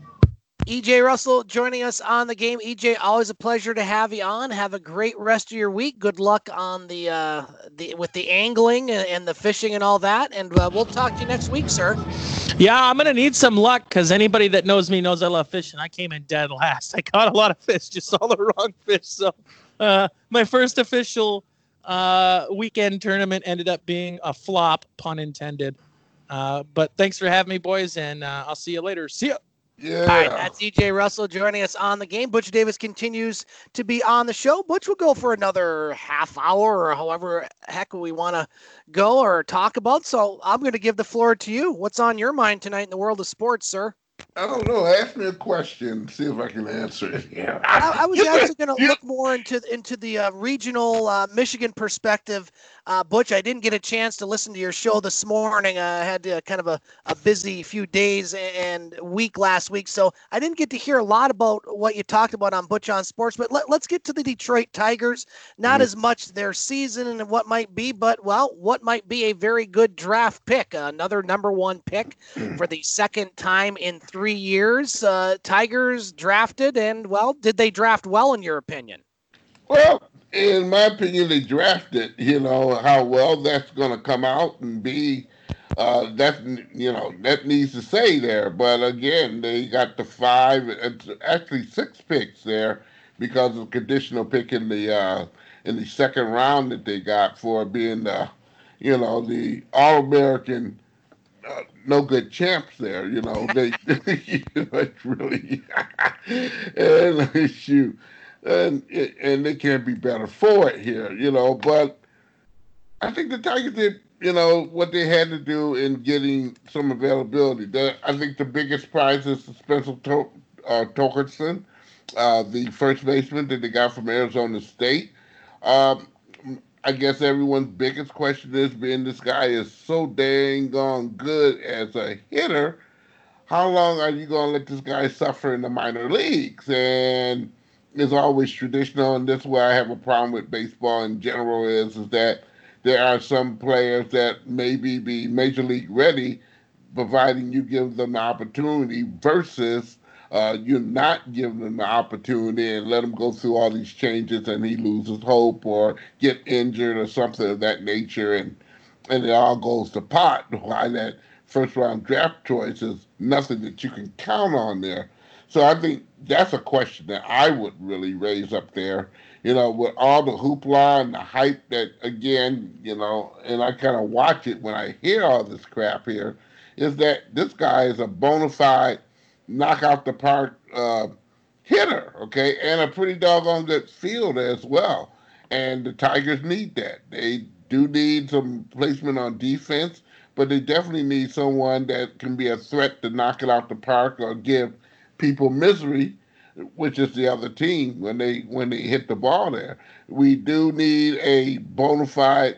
E J Russell joining us on the game. E J, always a pleasure to have you on. Have a great rest of your week. Good luck on the uh, the with the angling and the fishing and all that. And uh, we'll talk to you next week, sir. Yeah, I'm gonna need some luck, because anybody that knows me knows I love fishing. I came in dead last. I caught a lot of fish, just saw the wrong fish. So uh, my first official uh, weekend tournament ended up being a flop, pun intended. Uh, but thanks for having me, boys, and uh, I'll see you later. See ya. Yeah. All right, that's E J Russell joining us on the game. Butch Davis continues to be on the show. Butch will go for another half hour or however heck we want to go or talk about. So I'm going to give the floor to you. What's on your mind tonight in the world of sports, sir? I don't know. Ask me a question. See if I can answer it. Yeah. I, I was actually going to look more into into the uh, regional uh, Michigan perspective. Uh, Butch, I didn't get a chance to listen to your show this morning. I had uh, kind of a, a busy few days and week last week, so I didn't get to hear a lot about what you talked about on Butch on Sports. But let, let's get to the Detroit Tigers. Not mm-hmm. as much their season and what might be, but, well, what might be a very good draft pick. Another number one pick for the second time in three years. Uh, Tigers drafted, and, well, did they draft well in your opinion? Well, in my opinion, they drafted. You know how well that's going to come out and be. Uh, that's you know that needs to say there. But again, they got the five, actually six picks there because of conditional pick in the uh, in the second round that they got for being the, you know, the All-American. Uh, no good champs there, you know. They, you know, it's really, and shoot, and and they can't be better for it here, you know. But I think the Tigers did, you know, what they had to do in getting some availability. The, I think the biggest prize is Spencer to- uh, Torkelson, uh, the first baseman that they got from Arizona State. Um, I guess everyone's biggest question is, being this guy is so dang on good as a hitter, how long are you going to let this guy suffer in the minor leagues? And it's always traditional, and this is where I have a problem with baseball in general, is, is that there are some players that maybe be major league ready, providing you give them the opportunity, versus Uh, you're not giving them the opportunity and let him go through all these changes and he loses hope or get injured or something of that nature, and and it all goes to pot. Why that first round draft choice is nothing that you can count on there. So I think that's a question that I would really raise up there. You know, with all the hoopla and the hype that, again, you know, and I kind of watch it when I hear all this crap here, is that this guy is a bona fide knock out the park uh, hitter, okay, and a pretty doggone good fielder as well. And the Tigers need that. They do need some placement on defense, but they definitely need someone that can be a threat to knock it out the park or give people misery, which is the other team when they when they hit the ball there. We do need a bona fide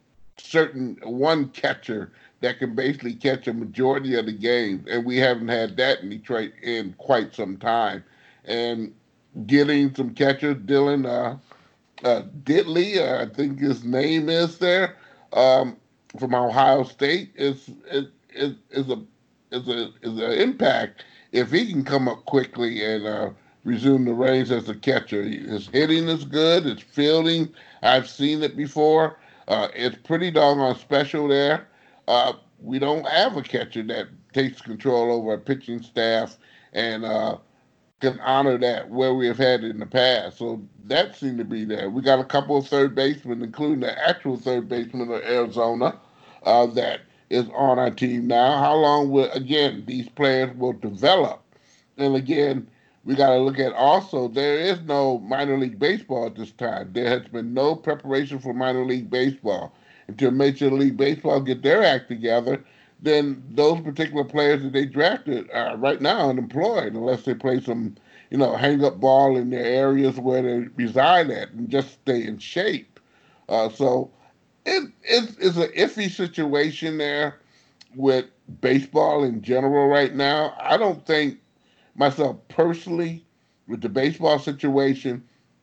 certain one catcher that can basically catch a majority of the games, and we haven't had that in Detroit in quite some time. And getting some catchers, Dylan uh, uh, Ditley, uh, I think his name is there, um, from Ohio State, is is is, is a is a is an impact if he can come up quickly and uh, resume the reins as a catcher. His hitting is good. His fielding, I've seen it before. Uh, it's pretty doggone special there. Uh, we don't have a catcher that takes control over a pitching staff and uh, can honor that where we have had it in the past. So that seemed to be there. We got a couple of third basemen, including the actual third baseman of Arizona, uh, that is on our team now. How long will, again, these players will develop? And again, we got to look at also, there is no minor league baseball at this time. There has been no preparation for minor league baseball. Until Major League Baseball get their act together, then those particular players that they drafted are right now unemployed unless they play some, you know, hang-up ball in their areas where they reside at and just stay in shape. Uh, so it, it, it's an iffy situation there with baseball in general right now. I don't think myself personally with the baseball situation,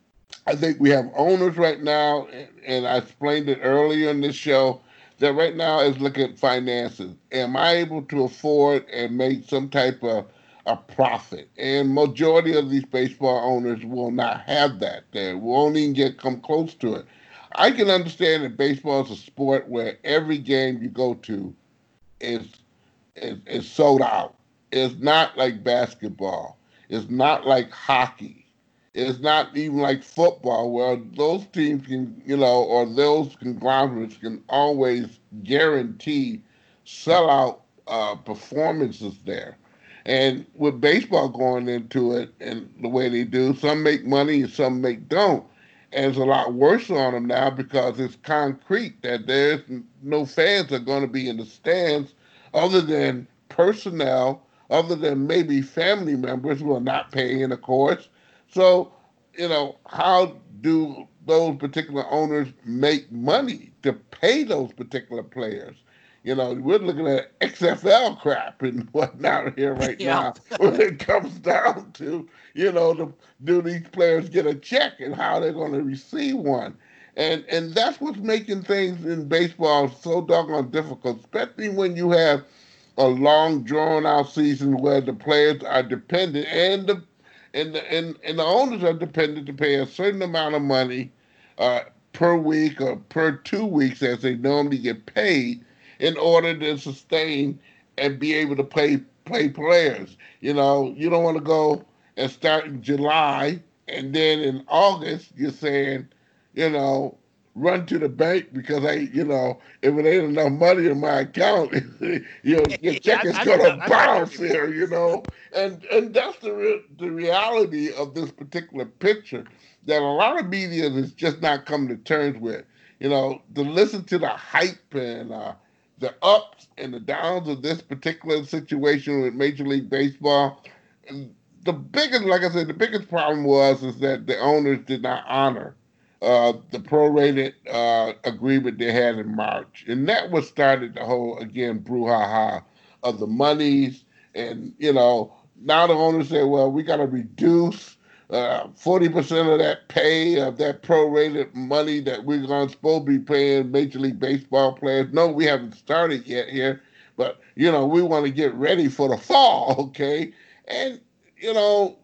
I think we have owners right now, and I explained it earlier in this show, that right now is looking at finances. Am I able to afford and make some type of a profit? And majority of these baseball owners will not have that. They won't even get come close to it. I can understand that baseball is a sport where every game you go to is is, is sold out. It's not like basketball. It's not like hockey. It's not even like football, where those teams can, you know, or those conglomerates can always guarantee sellout uh, performances there. And with baseball going into it and the way they do, some make money and some make don't. And it's a lot worse on them now because it's concrete that there's no fans are going to be in the stands other than personnel, other than maybe family members who are not paying, of course. So, you know, how do those particular owners make money to pay those particular players? You know, we're looking at X F L crap and whatnot here right Yeah. now when it comes down to, you know, to, do these players get a check and how they're going to receive one? And and that's what's making things in baseball so doggone difficult, especially when you have a long, drawn-out season where the players are dependent and the And the, and, and the owners are dependent to pay a certain amount of money uh, per week or per two weeks as they normally get paid in order to sustain and be able to play, play players. You know, you don't want to go and start in July and then in August you're saying, you know, run to the bank because I, you know, if it ain't enough money in my account, you know, your check is gonna bounce here, you know, and and that's the re- the reality of this particular picture that a lot of media is just not coming to terms with. You know, to listen to the hype and uh, the ups and the downs of this particular situation with Major League Baseball. And the biggest, like I said, the biggest problem was is that the owners did not honor Uh, the prorated uh, agreement they had in March. And that was started the whole, again, brouhaha of the monies. And, you know, now the owners say, well, we got to reduce uh, forty percent of that pay of that prorated money that we're going to supposed to be paying Major League Baseball players. No, we haven't started yet here. But, you know, we want to get ready for the fall, okay? And, you know,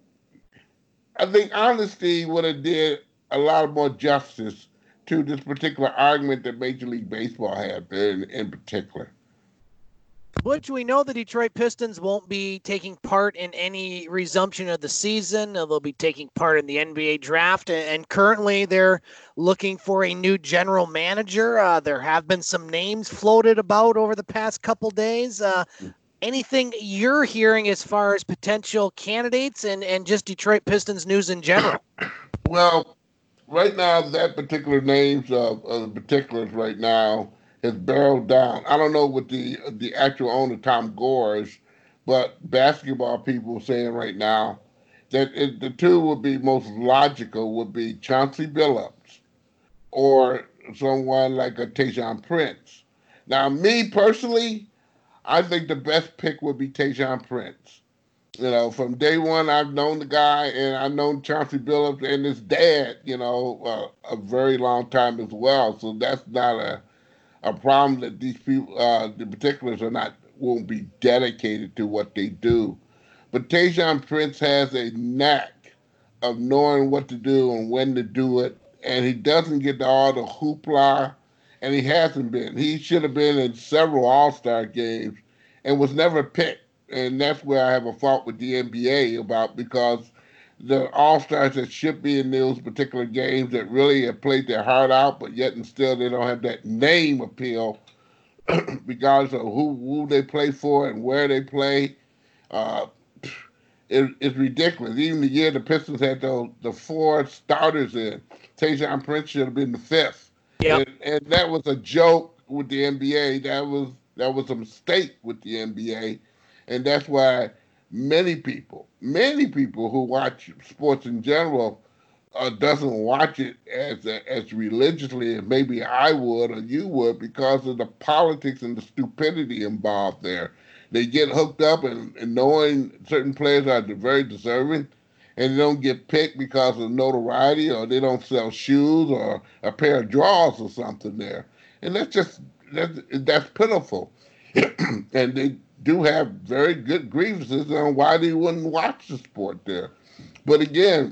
I think honesty would have did a lot more justice to this particular argument that Major League Baseball had in, in particular. Butch, we know the Detroit Pistons won't be taking part in any resumption of the season. They'll be taking part in the N B A draft, and currently they're looking for a new general manager. Uh, there have been some names floated about over the past couple days. Uh, anything you're hearing as far as potential candidates and, and just Detroit Pistons news in general? Well, right now, that particular names of, of the particulars right now has barreled down. I don't know what the the actual owner, Tom Gore, is, but basketball people saying right now that it, the two would be most logical would be Chauncey Billups or someone like a Tayshaun Prince. Now, me personally, I think the best pick would be Tayshaun Prince. You know, from day one, I've known the guy, and I've known Chauncey Billups and his dad, you know, uh, a very long time as well. So that's not a, a problem that these people, uh, the particulars, are not won't be dedicated to what they do. But Tayshaun Prince has a knack of knowing what to do and when to do it, and he doesn't get all the hoopla, and he hasn't been. He should have been in several All-Star games and was never picked. And that's where I have a fault with the N B A about, because the All-Stars that should be in those particular games that really have played their heart out, but yet and still they don't have that name appeal regardless of who, who they play for and where they play. Uh, it, it's ridiculous. Even the year the Pistons had those, the four starters in, Tayshaun Prince should have been the fifth. Yep. And, and that was a joke with the N B A. That was that was a mistake with the N B A. And that's why many people, many people who watch sports in general uh, doesn't watch it as as religiously as maybe I would or you would, because of the politics and the stupidity involved there. They get hooked up and, and knowing certain players are very deserving, and they don't get picked because of notoriety, or they don't sell shoes or a pair of drawers or something there. And that's just, that's, that's pitiful. And they do have very good grievances on why they wouldn't watch the sport there. But again,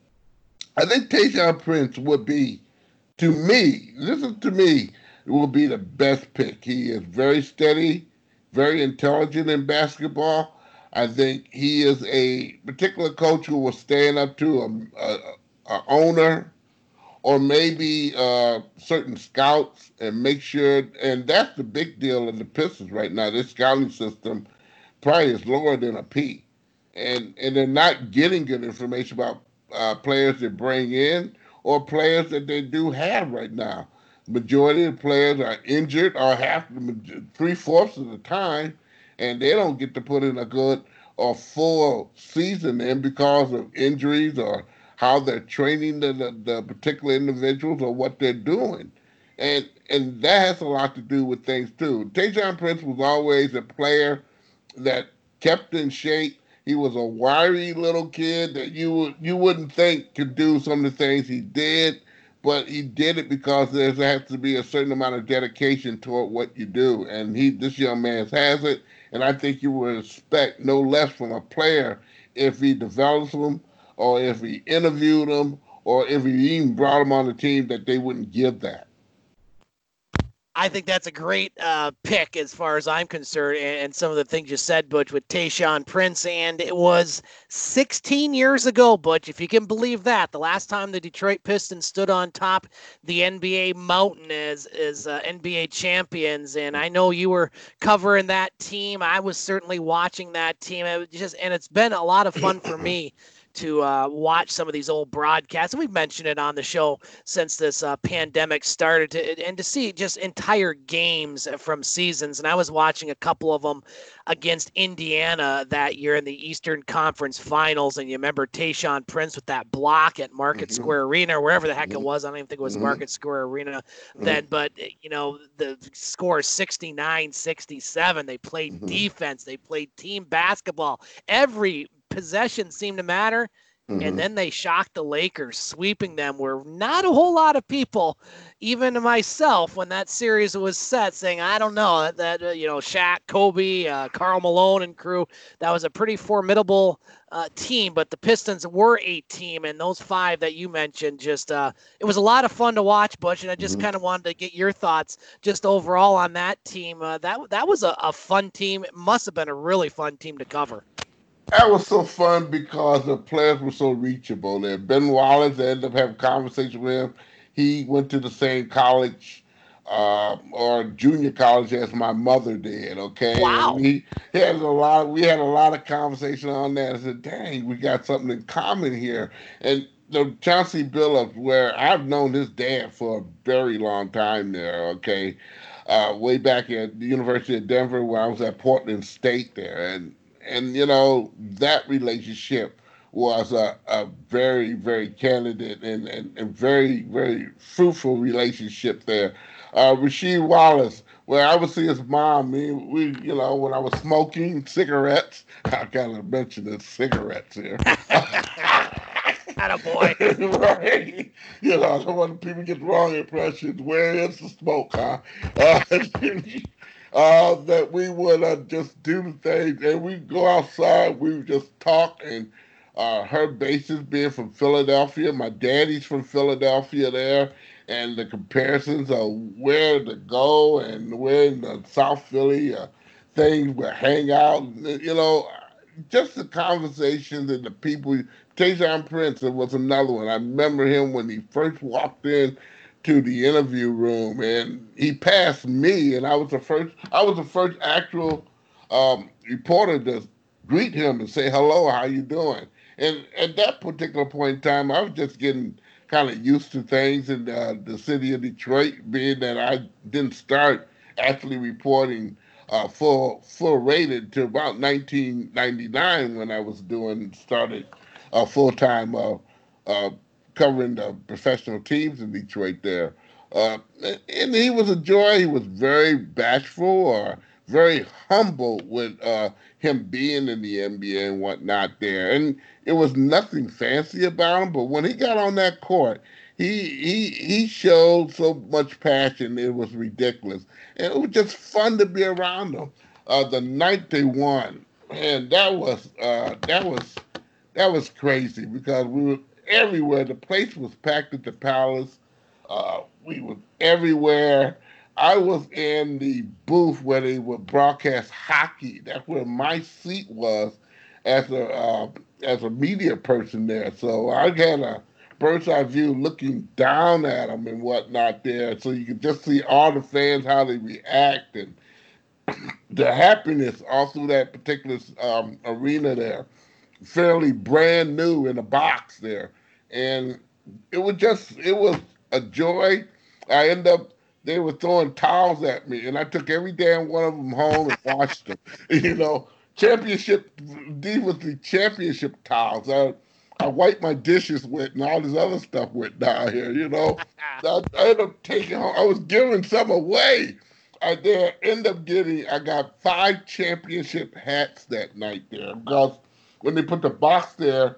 I think Tayshaun Prince would be, to me, listen to me, will be the best pick. He is very steady, very intelligent in basketball. I think he is a particular coach who will stand up to a, a, a owner or maybe uh, certain scouts and make sure, and that's the big deal in the Pistons right now. This scouting system probably is lower than a P. And, and they're not getting good information about uh, players they bring in or players that they do have right now. Majority of the players are injured or half, three-fourths of the time, and they don't get to put in a good or full season in because of injuries or how they're training the, the, the particular individuals or what they're doing. And and that has a lot to do with things, too. Tayshaun Prince was always a player that kept in shape. He was a wiry little kid that you, would, you wouldn't think could do some of the things he did, but he did it because there has to be a certain amount of dedication toward what you do. And he, this young man has it, and I think you would expect no less from a player if he develops them, or if he interviewed them, or if he even brought them on the team, that they wouldn't give that. I think that's a great uh, pick as far as I'm concerned, and, and some of the things you said, Butch, with Tayshaun Prince, and it was sixteen years ago, Butch, if you can believe that, the last time the Detroit Pistons stood on top the N B A mountain as, as uh, N B A champions, and I know you were covering that team. I was certainly watching that team, it was just, and it's been a lot of fun for me to uh, watch some of these old broadcasts. And we've mentioned it on the show since this uh, pandemic started, to, and to see just entire games from seasons. And I was watching a couple of them against Indiana that year in the Eastern Conference Finals. And you remember Tayshaun Prince with that block at Market mm-hmm. Square Arena, or wherever the heck it was. I don't even think it was mm-hmm. Market Square Arena mm-hmm. then, but you know, the score sixty-nine sixty-seven. They played mm-hmm. defense. They played team basketball. Every possession seemed to matter, mm-hmm. and then they shocked the Lakers, sweeping them, where not a whole lot of people, even myself, when that series was set, saying, I don't know, that, that uh, you know, Shaq, Kobe, uh, Karl Malone and crew, that was a pretty formidable uh, team, but the Pistons were a team, and those five that you mentioned, just uh, it was a lot of fun to watch, Butch, and I just mm-hmm. kind of wanted to get your thoughts just overall on that team. Uh, that, that was a, a fun team. It must have been a really fun team to cover. That was so fun because the players were so reachable there. Ben Wallace, I ended up having a conversation with him. He went to the same college uh, or junior college as my mother did, okay? Wow. And he, he had a lot, we had a lot of conversation on that. I said, dang, we got something in common here. And the Chauncey Billups, where I've known his dad for a very long time there, okay, uh, way back at the University of Denver where I was at Portland State there. And, and you know, that relationship was a, a very, very candid and, and, and very, very fruitful relationship there. Uh, Rasheed Wallace, where I would see his mom, me, we, you know, when I was smoking cigarettes, I kind of mentioned the cigarettes here. Attaboy. Right. You know, I don't want people to get the wrong impressions. Where is the smoke, huh? Uh, uh, that we would uh, just do the things, and we'd go outside, we would just talk, and uh, her bases being from Philadelphia, my daddy's from Philadelphia there, and the comparisons of where to go and where in the South Philly uh, things would hang out, you know, just the conversations and the people. Tayshaun Prince was another one. I remember him when he first walked in to the interview room, and he passed me, and I was the first. I was the first actual um, reporter to greet him and say hello, how you doing? And at that particular point in time, I was just getting kind of used to things in uh, the city of Detroit, being that I didn't start actually reporting uh, full full rated to about nineteen ninety-nine when I was doing started. Uh, full-time uh, uh, covering the professional teams in Detroit there. Uh, and he was a joy. He was very bashful or very humble with uh, him being in the N B A and whatnot there. And it was nothing fancy about him, but when he got on that court, he he he showed so much passion, it was ridiculous. And it was just fun to be around him. Uh, the night they won, man, that was uh, that was... That was crazy because we were everywhere. The place was packed at the Palace. Uh, we were everywhere. I was in the booth where they would broadcast hockey. That's where my seat was as a uh, as a media person there. So I had a bird's eye view looking down at them and whatnot there. So you could just see all the fans, how they react, and the happiness all through that particular um, arena there. Fairly brand new in a box there. And it was just, it was a joy. I ended up, they were throwing towels at me, and I took every damn one of them home and washed them. You know, championship, these was the championship towels. I, I wiped my dishes with and all this other stuff with down here, you know. I, I ended up taking home, I was giving some away. I did end up getting, I got five championship hats that night there because when they put the box there,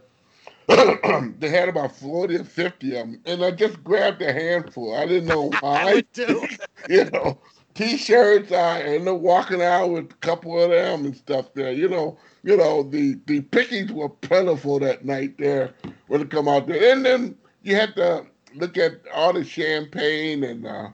they had about forty or fifty of them, and I just grabbed a handful. I didn't know why. I would too. You know, T-shirts, I ended up walking out with a couple of them and stuff there. You know, you know the, the pickings were plentiful that night there when they come out there. And then you had to look at all the champagne and uh,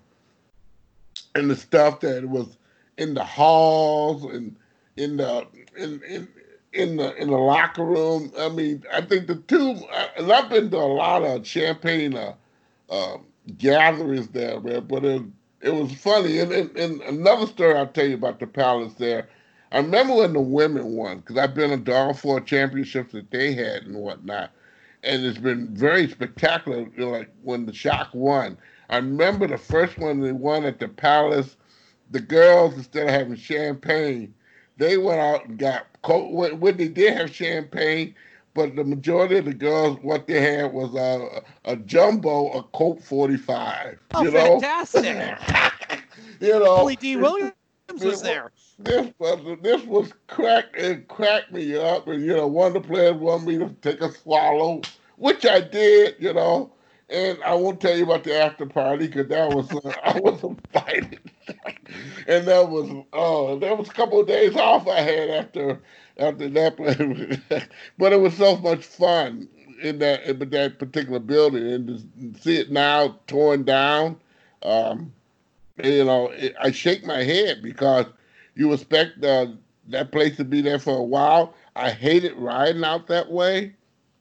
and the stuff that was in the halls and in the in in. in the in the locker room. I mean, I think the two, and I've been to a lot of champagne uh, uh, gatherings there, man, but it, it was funny. And, and, and another story I'll tell you about the Palace there, I remember when the women won, because I've been to all four championships that they had and whatnot, and it's been very spectacular, you know, like when the Shock won. I remember the first one they won at the Palace, the girls, instead of having champagne, they went out and got Colt. When they did have champagne, but the majority of the girls, what they had was a, a jumbo, a Colt forty-five. Oh, you know? fantastic! You know, Billy D. Williams was this, there. This was this was cracked. It cracked me up, and you know, one of the players wanted me to take a swallow, which I did. You know, and I won't tell you about the after party because that was uh, I was invited. And that was oh, there was a couple of days off I had after after that, but it was so much fun in that in that particular building, and to see it now torn down. Um, you know, it, I shake my head because you expect uh, that place to be there for a while. I hated riding out that way,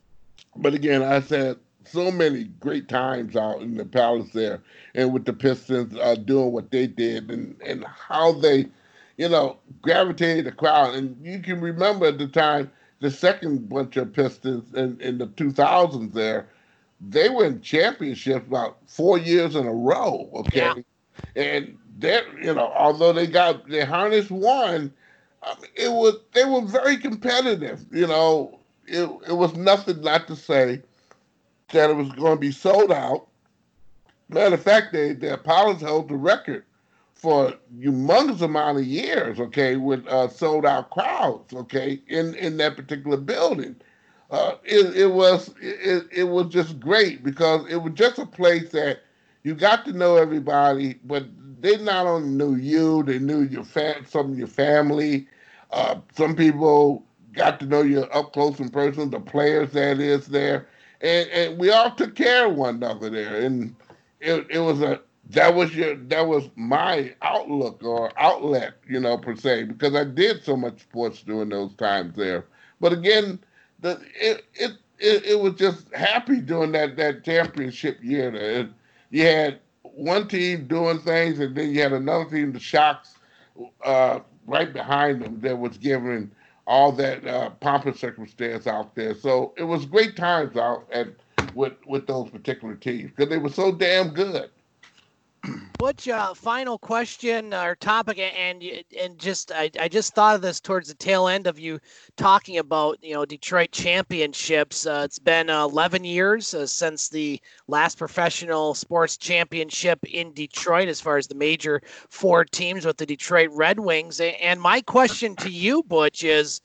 but again, I said so many great times out in the Palace there, and with the Pistons uh, doing what they did, and, and how they, you know, gravitated the crowd. And you can remember at the time, the second bunch of Pistons in, in the two thousands there, they win championships about four years in a row. Okay, yeah. And that, you know, although they got they harnessed one, I mean, it was they were very competitive. You know, it it was nothing not to say that it was going to be sold out. Matter of fact, they the Apollos held the record for humongous amount of years, okay, with uh, sold out crowds, okay, in, in that particular building. Uh, it, it was it, it was just great because it was just a place that you got to know everybody, but they not only knew you, they knew your fam- some of your family. Uh, some people got to know you up close and personal, the players that is there, and and we all took care of one another there, and it it was a that was your that was my outlook or outlet, you know, per se, because I did so much sports during those times there. But again, the it it it, it was just happy during that that championship year. It, you had one team doing things, and then you had another team, the Shocks, uh, right behind them, that was giving all that uh, pomp and circumstance out there. So it was great times out at with with those particular teams because they were so damn good. Butch, uh, final question or topic, and and just I, I just thought of this towards the tail end of you talking about, you know, Detroit championships. Uh, it's been uh, eleven years uh, since the last professional sports championship in Detroit, as far as the major four teams with the Detroit Red Wings. And my question to you, Butch, is,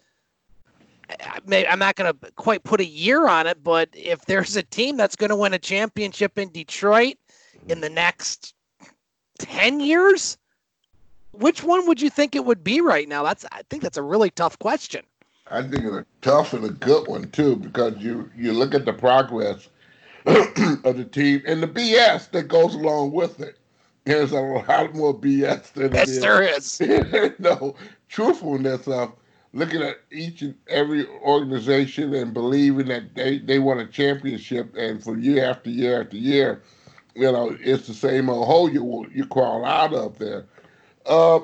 I'm not going to quite put a year on it, but if there's a team that's going to win a championship in Detroit in the next ten years, which one would you think it would be right now? That's I think that's a really tough question. I think it's a tough and a good one too, because you you look at the progress of the team and the B S that goes along with it. There's a lot more B S than yes, it is. there is. You know, truthfulness of looking at each and every organization and believing that they, they won a championship, and for year after year after year, you know, it's the same old hole you you crawl out of there. Uh,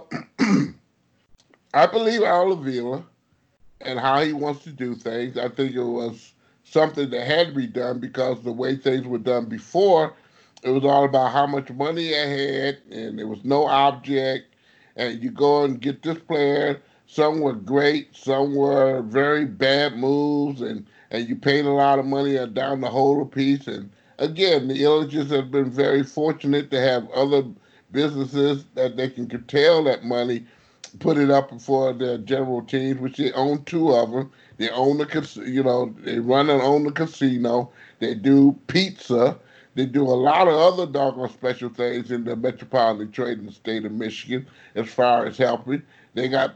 I believe Al Avila and how he wants to do things. I think it was something that had to be done because the way things were done before, it was all about how much money I had, and there was no object. And you go and get this player. Some were great, some were very bad moves, and, and you paid a lot of money down the whole piece. And again, the Ilitches have been very fortunate to have other businesses that they can curtail that money, put it up for their general teams, which they own two of them. They own the, you know, they run and own the casino. They do pizza. They do a lot of other doggone special things in the metropolitan Detroit and the state of Michigan as far as helping. They got,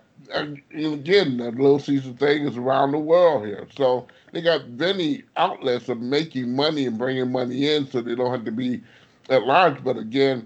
again, the Little Caesar thing is around the world here. So they got many outlets of making money and bringing money in so they don't have to be at large. But again,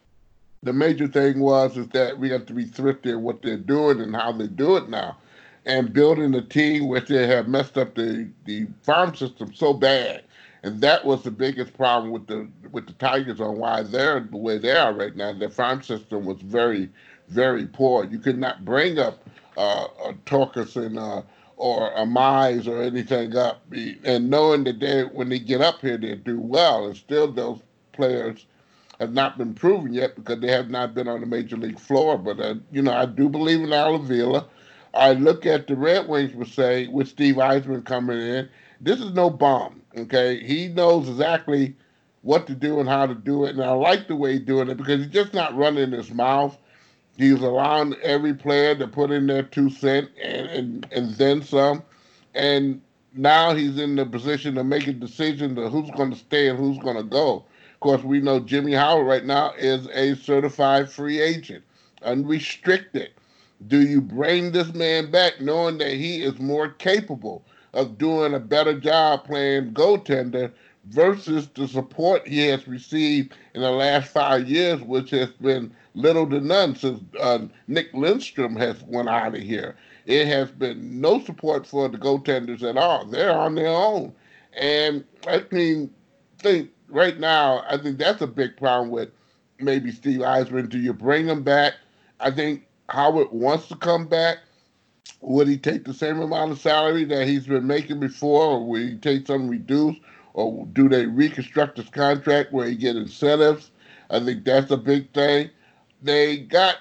the major thing was is that we have to be thrifty at what they're doing and how they do it now. And building a team which they have messed up the, the farm system so bad. And that was the biggest problem with the with the Tigers on why they're the way they are right now. Their farm system was very, very poor. You could not bring up uh, a Torkelson uh, or a Mize or anything up, and knowing that they when they get up here they do well. And still those players have not been proven yet because they have not been on the major league floor. But uh, you know, I do believe in Al Avila. I look at the Red Wings per se with Steve Eisman coming in. This is no bomb. Okay, he knows exactly what to do and how to do it, and I like the way he's doing it because he's just not running his mouth. He's allowing every player to put in their two cents and, and, and then some. And now he's in the position to make a decision to who's going to stay and who's going to go. Of course, we know Jimmy Howard right now is a certified free agent, unrestricted. Do you bring this man back knowing that he is more capable of doing a better job playing goaltender versus the support he has received in the last five years, which has been little to none since uh, Nick Lindstrom has went out of here. It has been no support for the goaltenders at all. They're on their own. And I mean, think right now, I think that's a big problem with maybe Steve Eisman. Do you bring him back? I think Howard wants to come back. Would he take the same amount of salary that he's been making before, or would he take something reduced? or do they reconstruct his contract where he get incentives? I think that's a big thing. They got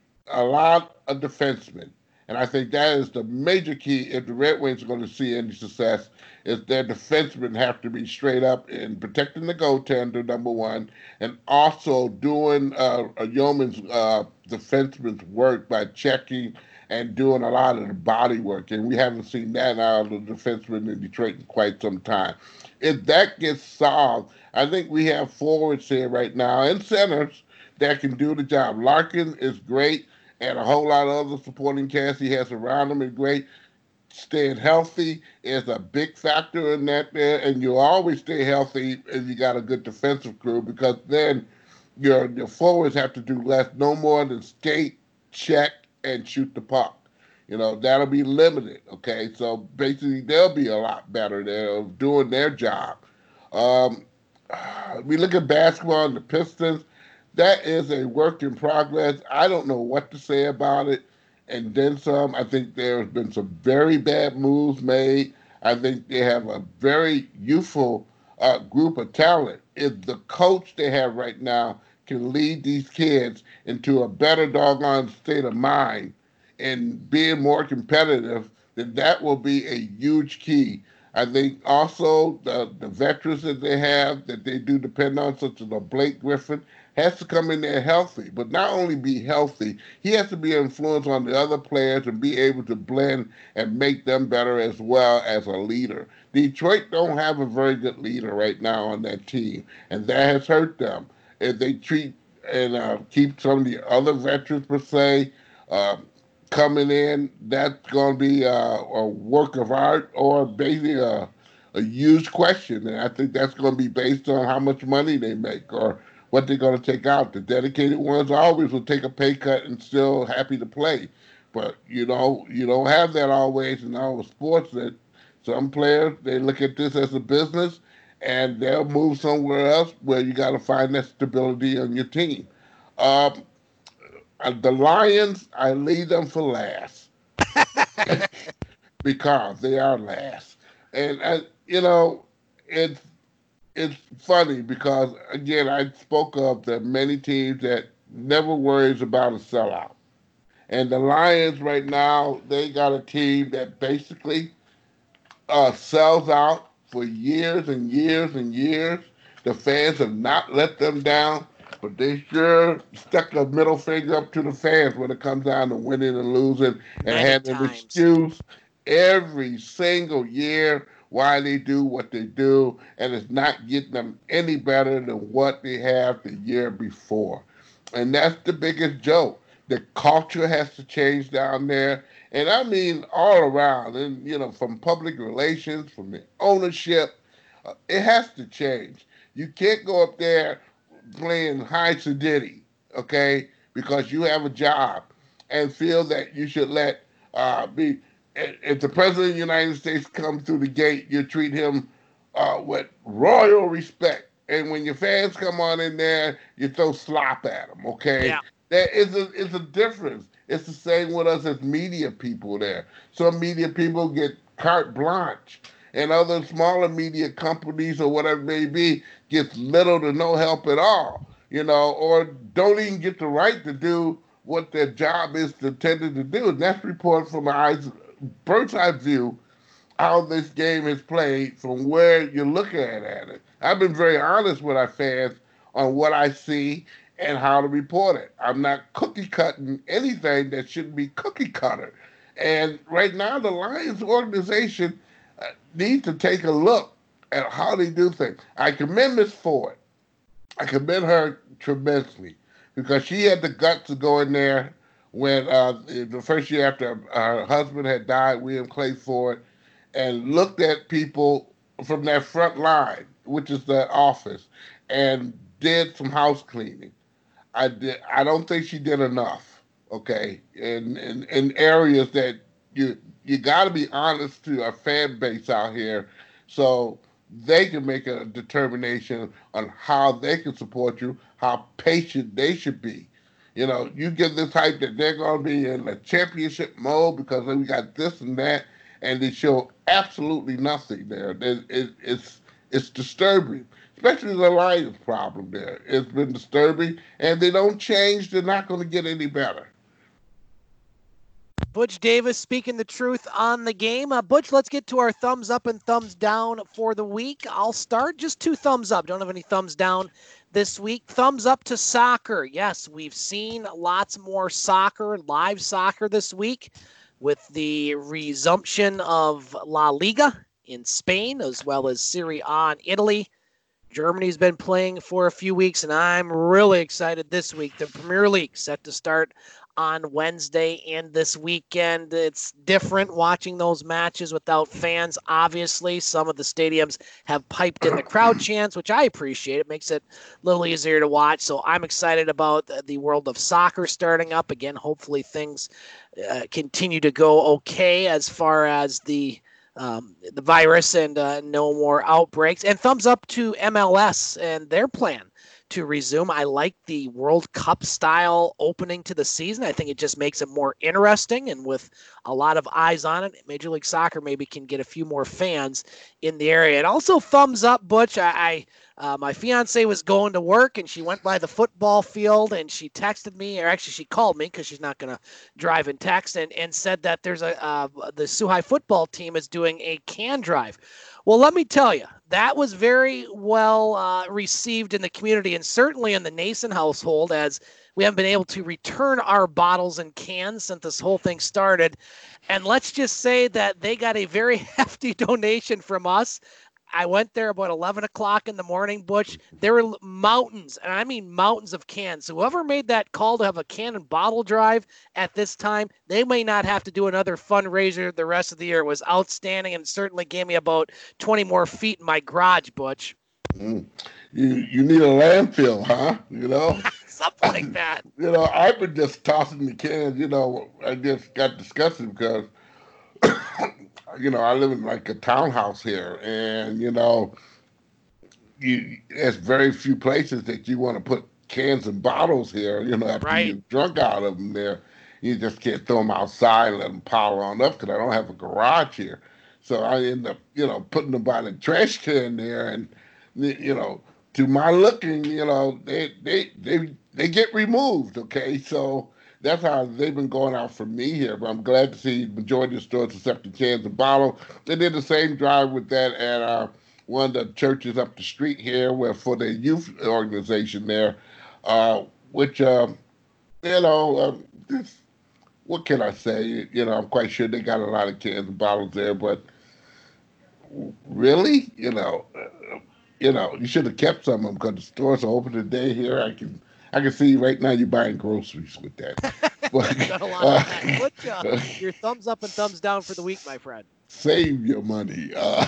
a lot of defensemen, and I think that is the major key if the Red Wings are going to see any success, is their defensemen have to be straight up in protecting the goaltender, number one, and also doing uh, a yeoman's uh, defenseman's work by checking and doing a lot of the body work. And we haven't seen that out of the defensemen in Detroit in quite some time. If that gets solved, I think we have forwards here right now and centers that can do the job. Larkin is great, and a whole lot of other supporting cast he has around him is great. Staying healthy is a big factor in that there, and you always stay healthy if you got a good defensive crew, because then your your forwards have to do less, no more than skate, check, and shoot the puck. You know, that'll be limited, okay? So basically they'll be a lot better there of doing their job. Um, we look at basketball and the Pistons. That is a work in progress. I don't know what to say about it. And then some. I think there's been some very bad moves made. I think they have a very youthful uh, group of talent. If the coach they have right now can lead these kids into a better doggone state of mind and being more competitive, then that will be a huge key. I think also the, the veterans that they have that they do depend on, such as a Blake Griffin, has to come in there healthy. But not only be healthy, he has to be an influence on the other players and be able to blend and make them better as well as a leader. Detroit don't have a very good leader right now on that team, and that has hurt them. If they treat and uh, keep some of the other veterans, per se, uh, coming in, that's going to be uh, a work of art or basically a, a huge question. And I think that's going to be based on how much money they make or what they're going to take out. The dedicated ones always will take a pay cut and still happy to play. But, you know, you don't have that always in all sports. That some players, they look at this as a business, and they'll move somewhere else where you got to find that stability on your team. Um, the Lions, I leave them for last because they are last. And, uh, you know, it's, it's funny because, again, I spoke of the many teams that never worries about a sellout. And the Lions right now, they got a team that basically uh, sells out for years and years and years. The fans have not let them down, but they sure stuck a middle finger up to the fans when it comes down to winning and losing and having an excuse every single year why they do what they do, and it's not getting them any better than what they have the year before. And that's the biggest joke. The culture has to change down there, and I mean all around, and you know, from public relations, from the ownership, uh, it has to change. You can't go up there playing high sedity, okay, because you have a job, and feel that you should let uh, be. If the president of the United States comes through the gate, you treat him uh, with royal respect. And when your fans come on in there, you throw slop at them, okay? Yeah. There is a, it's a difference. It's the same with us as media people there. Some media people get carte blanche, and other smaller media companies or whatever it may be gets little to no help at all, you know, or don't even get the right to do what their job is intended to do. And that's reported from an eyes bird's eye view how this game is played from where you're looking at it. I've been very honest with our fans on what I see and how to report it. I'm not cookie cutting anything that shouldn't be cookie cutter. And right now, the Lions organization uh, needs to take a look at how they do things. I commend Miss Ford. I commend her tremendously because she had the guts to go in there when uh, the first year after her husband had died, William Clay Ford, and looked at people from that front line, which is the office, and did some house cleaning. I did. I don't think she did enough. Okay, in in, in areas that you you got to be honest to our fan base out here, so they can make a determination on how they can support you, how patient they should be. You know, you give this hype that they're going to be in a championship mode because we got this and that, and they show absolutely nothing there. It, it, it's It's disturbing, especially the Lions problem there. It's been disturbing, and they don't change. They're not going to get any better. Butch Davis speaking the truth on the game. Uh, Butch, let's get to our thumbs up and thumbs down for the week. I'll start. Just two thumbs up. Don't have any thumbs down this week. Thumbs up to soccer. Yes, we've seen lots more soccer, live soccer this week with the resumption of La Liga in Spain as well as Serie A in Italy. Germany's been playing for a few weeks, and I'm really excited this week. The Premier League set to start on Wednesday and this weekend. It's different watching those matches without fans. Obviously, some of the stadiums have piped in the crowd chants, which I appreciate. It makes it a little easier to watch. So I'm excited about the world of soccer starting up again. Hopefully things uh, continue to go okay as far as the um, the virus and uh, no more outbreaks. And thumbs up to M L S and their plan to resume. I like the World Cup style opening to the season. I think it just makes it more interesting, and with a lot of eyes on it, Major League Soccer maybe can get a few more fans in the area. And also thumbs up, Butch. I, I uh, my fiance was going to work, and she went by the football field, and she texted me, or actually she called me because she's not going to drive and text, and, and said that there's a uh, the Sioux High football team is doing a can drive. Well, let me tell you, that was very well uh, received in the community, and certainly in the Nason household, as we haven't been able to return our bottles and cans since this whole thing started. And let's just say that they got a very hefty donation from us. I went there about eleven o'clock in the morning, Butch. There were mountains, and I mean mountains of cans. So whoever made that call to have a can and bottle drive at this time, they may not have to do another fundraiser the rest of the year. It was outstanding, and certainly gave me about twenty more feet in my garage, Butch. Mm. You you need a landfill, huh? You know? Something like that. You know, I've been just tossing the cans. You know, I just got disgusted because you know, I live in like a townhouse here, and you know, you there's very few places that you want to put cans and bottles here. You know, after right. you get drunk out of them there, you just can't throw them outside and let them pile on up because I don't have a garage here. So I end up, you know, putting them by the trash can there, and you know, to my looking, you know, they they they they get removed. Okay, so. That's how they've been going out for me here. But I'm glad to see the majority of stores accepting cans and bottles. They did the same drive with that at uh, one of the churches up the street here, where for the youth organization there, uh, which, uh, you know, uh, this, what can I say? You know, I'm quite sure they got a lot of cans and bottles there, but really, you know, uh, you know, you should have kept some of them because the stores are open today here. I can. I can see right now you're buying groceries with that. But, Got a lot of that. Butch, uh, your thumbs up and thumbs down for the week, my friend. Save your money. Uh,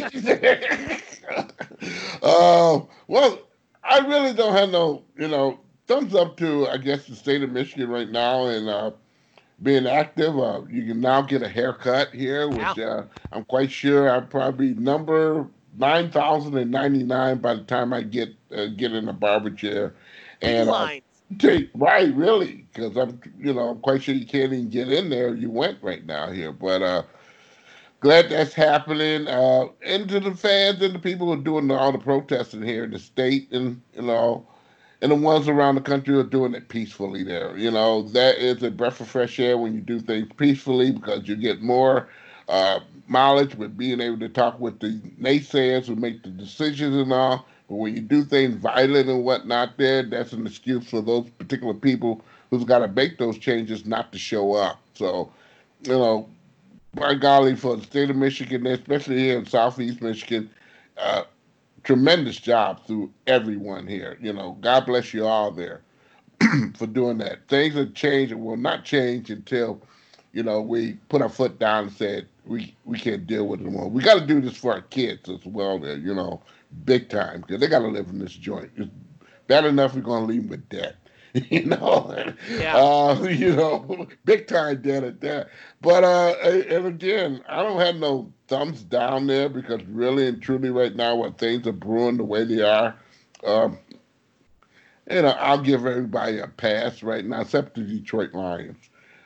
uh, well, I really don't have no, you know, thumbs up to, I guess, the state of Michigan right now and uh, being active. Uh, you can now get a haircut here, which uh, I'm quite sure I'll probably number nine thousand ninety-nine by the time I get uh, get in a barber chair. And uh, take, right, really, because I'm, you know, I'm quite sure you can't even get in there. You went right now here, but uh, glad that's happening. Uh, and to the fans and the people who are doing all the protesting here in the state, and you know, and the ones around the country who are doing it peacefully. There, you know, that is a breath of fresh air when you do things peacefully because you get more uh, mileage with being able to talk with the naysayers who make the decisions and all. But when you do things violent and whatnot there, that's an excuse for those particular people who's got to make those changes not to show up. So, you know, by golly, for the state of Michigan, especially here in Southeast Michigan, uh, tremendous job through everyone here. You know, God bless you all there for doing that. Things have changed and will not change until, you know, we put our foot down and said, we, we can't deal with it anymore. We got to do this for our kids as well there, you know. Big time, because they got to live in this joint. It's bad enough we're going to leave them with debt, you know. Yeah. Uh, you know, big time debt at that. But uh, and again, I don't have no thumbs down there because really and truly, right now, when things are brewing the way they are, um, you know, I'll give everybody a pass right now, except the Detroit Lions.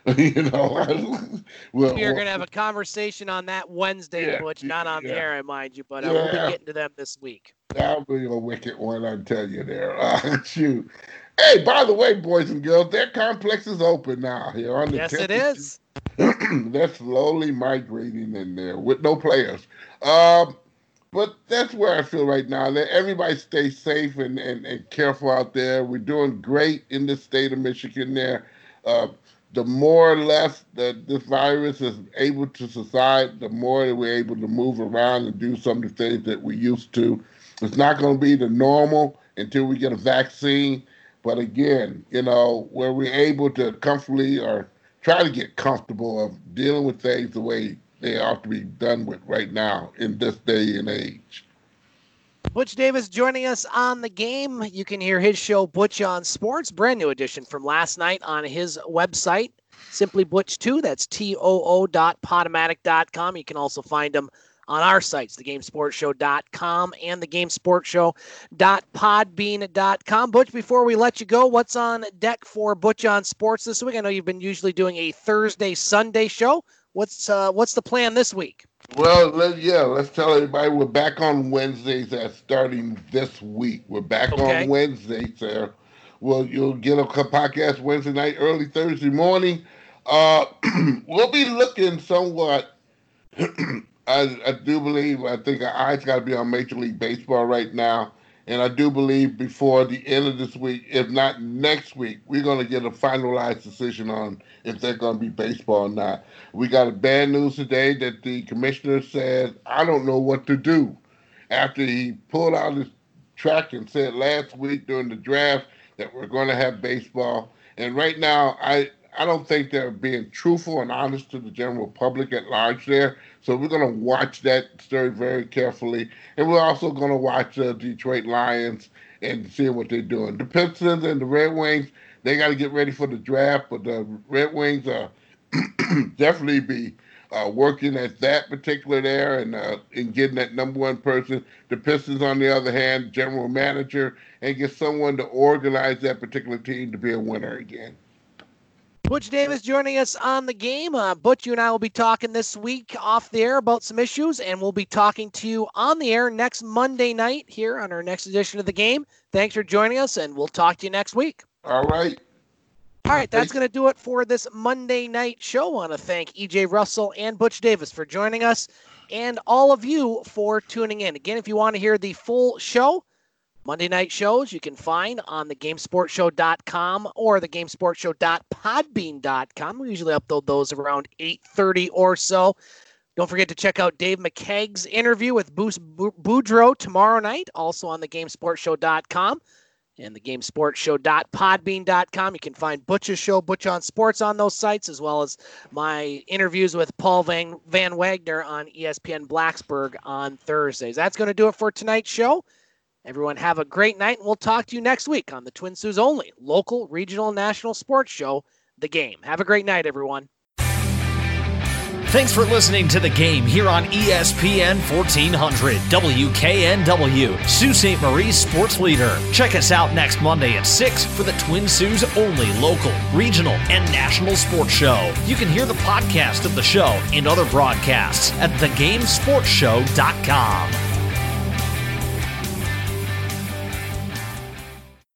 you know, well, we are going to have a conversation on that Wednesday, yeah, Butch, not on yeah. the air, I mind you, but uh, yeah. we'll be getting to them this week. That'll be a wicked one, I'll tell you there. Uh, shoot. Hey, by the way, boys and girls, their complex is open now here on the Yes, it is. They're slowly migrating in there with no players. Um, but that's where I feel right now. That everybody stay safe and, and, and careful out there. We're doing great in the state of Michigan there. Uh, the more or less that this virus is able to subside, the more that we're able to move around and do some of the things that we used to. It's not going to be the normal until we get a vaccine. But again, you know, where we're able to comfortably or try to get comfortable of dealing with things the way they ought to be done with right now in this day and age. Butch Davis joining us on the game. You can hear his show, Butch on Sports, brand new edition from last night on his website, Simply Butch two. That's T O O dot podomatic dot com. You can also find him on our sites, the game sports show dot com and the game sports show dot podbean dot com. Butch, before we let you go, what's on deck for Butch on Sports this week? I know you've been usually doing a Thursday, Sunday show. What's uh, what's the plan this week? Well, let, yeah, let's tell everybody we're back on Wednesdays as starting this week. We're back okay. on Wednesdays there. Well, you'll get a podcast Wednesday night, early Thursday morning. Uh, we'll be looking somewhat... I, I do believe, I think our eyes got to be on Major League Baseball right now. And I do believe before the end of this week, if not next week, we're going to get a finalized decision on if they're going to be baseball or not. We got a bad news today that the commissioner said, I don't know what to do. After he pulled out his track and said last week during the draft that we're going to have baseball. And right now, I, I don't think they're being truthful and honest to the general public at large there. So we're going to watch that story very carefully. And we're also going to watch the uh, Detroit Lions and see what they're doing. The Pistons and the Red Wings, they got to get ready for the draft. But the Red Wings are definitely be uh, working at that particular there and, uh, and getting that number one person. The Pistons, on the other hand, general manager, and get someone to organize that particular team to be a winner again. Butch Davis joining us on the game. Uh, Butch, you and I will be talking this week off the air about some issues, and we'll be talking to you on the air next Monday night here on our next edition of the game. Thanks for joining us, and we'll talk to you next week. All right. All right, that's going to do it for this Monday night show. I want to thank E J Russell and Butch Davis for joining us, and all of you for tuning in. Again, if you want to hear the full show, Monday night shows you can find on the game sports show dot com or the game sports show dot podbean dot com. We usually upload those around eight thirty or so. Don't forget to check out Dave McKeag's interview with Bruce Boudreau tomorrow night, also on the game sports show dot com and the game sports show dot podbean dot com. You can find Butch's show, Butch on Sports, on those sites, as well as my interviews with Paul Van, Van Wagner on E S P N Blacksburg on Thursdays. That's going to do it for tonight's show. Everyone have a great night, and we'll talk to you next week on the Twin Sault's only local, regional, and national sports show, The Game. Have a great night, everyone. Thanks for listening to The Game here on E S P N fourteen hundred W K N W, Sault Ste. Marie's sports leader. Check us out next Monday at six for the Twin Sault's only local, regional, and national sports show. You can hear the podcast of the show and other broadcasts at the game sports show dot com.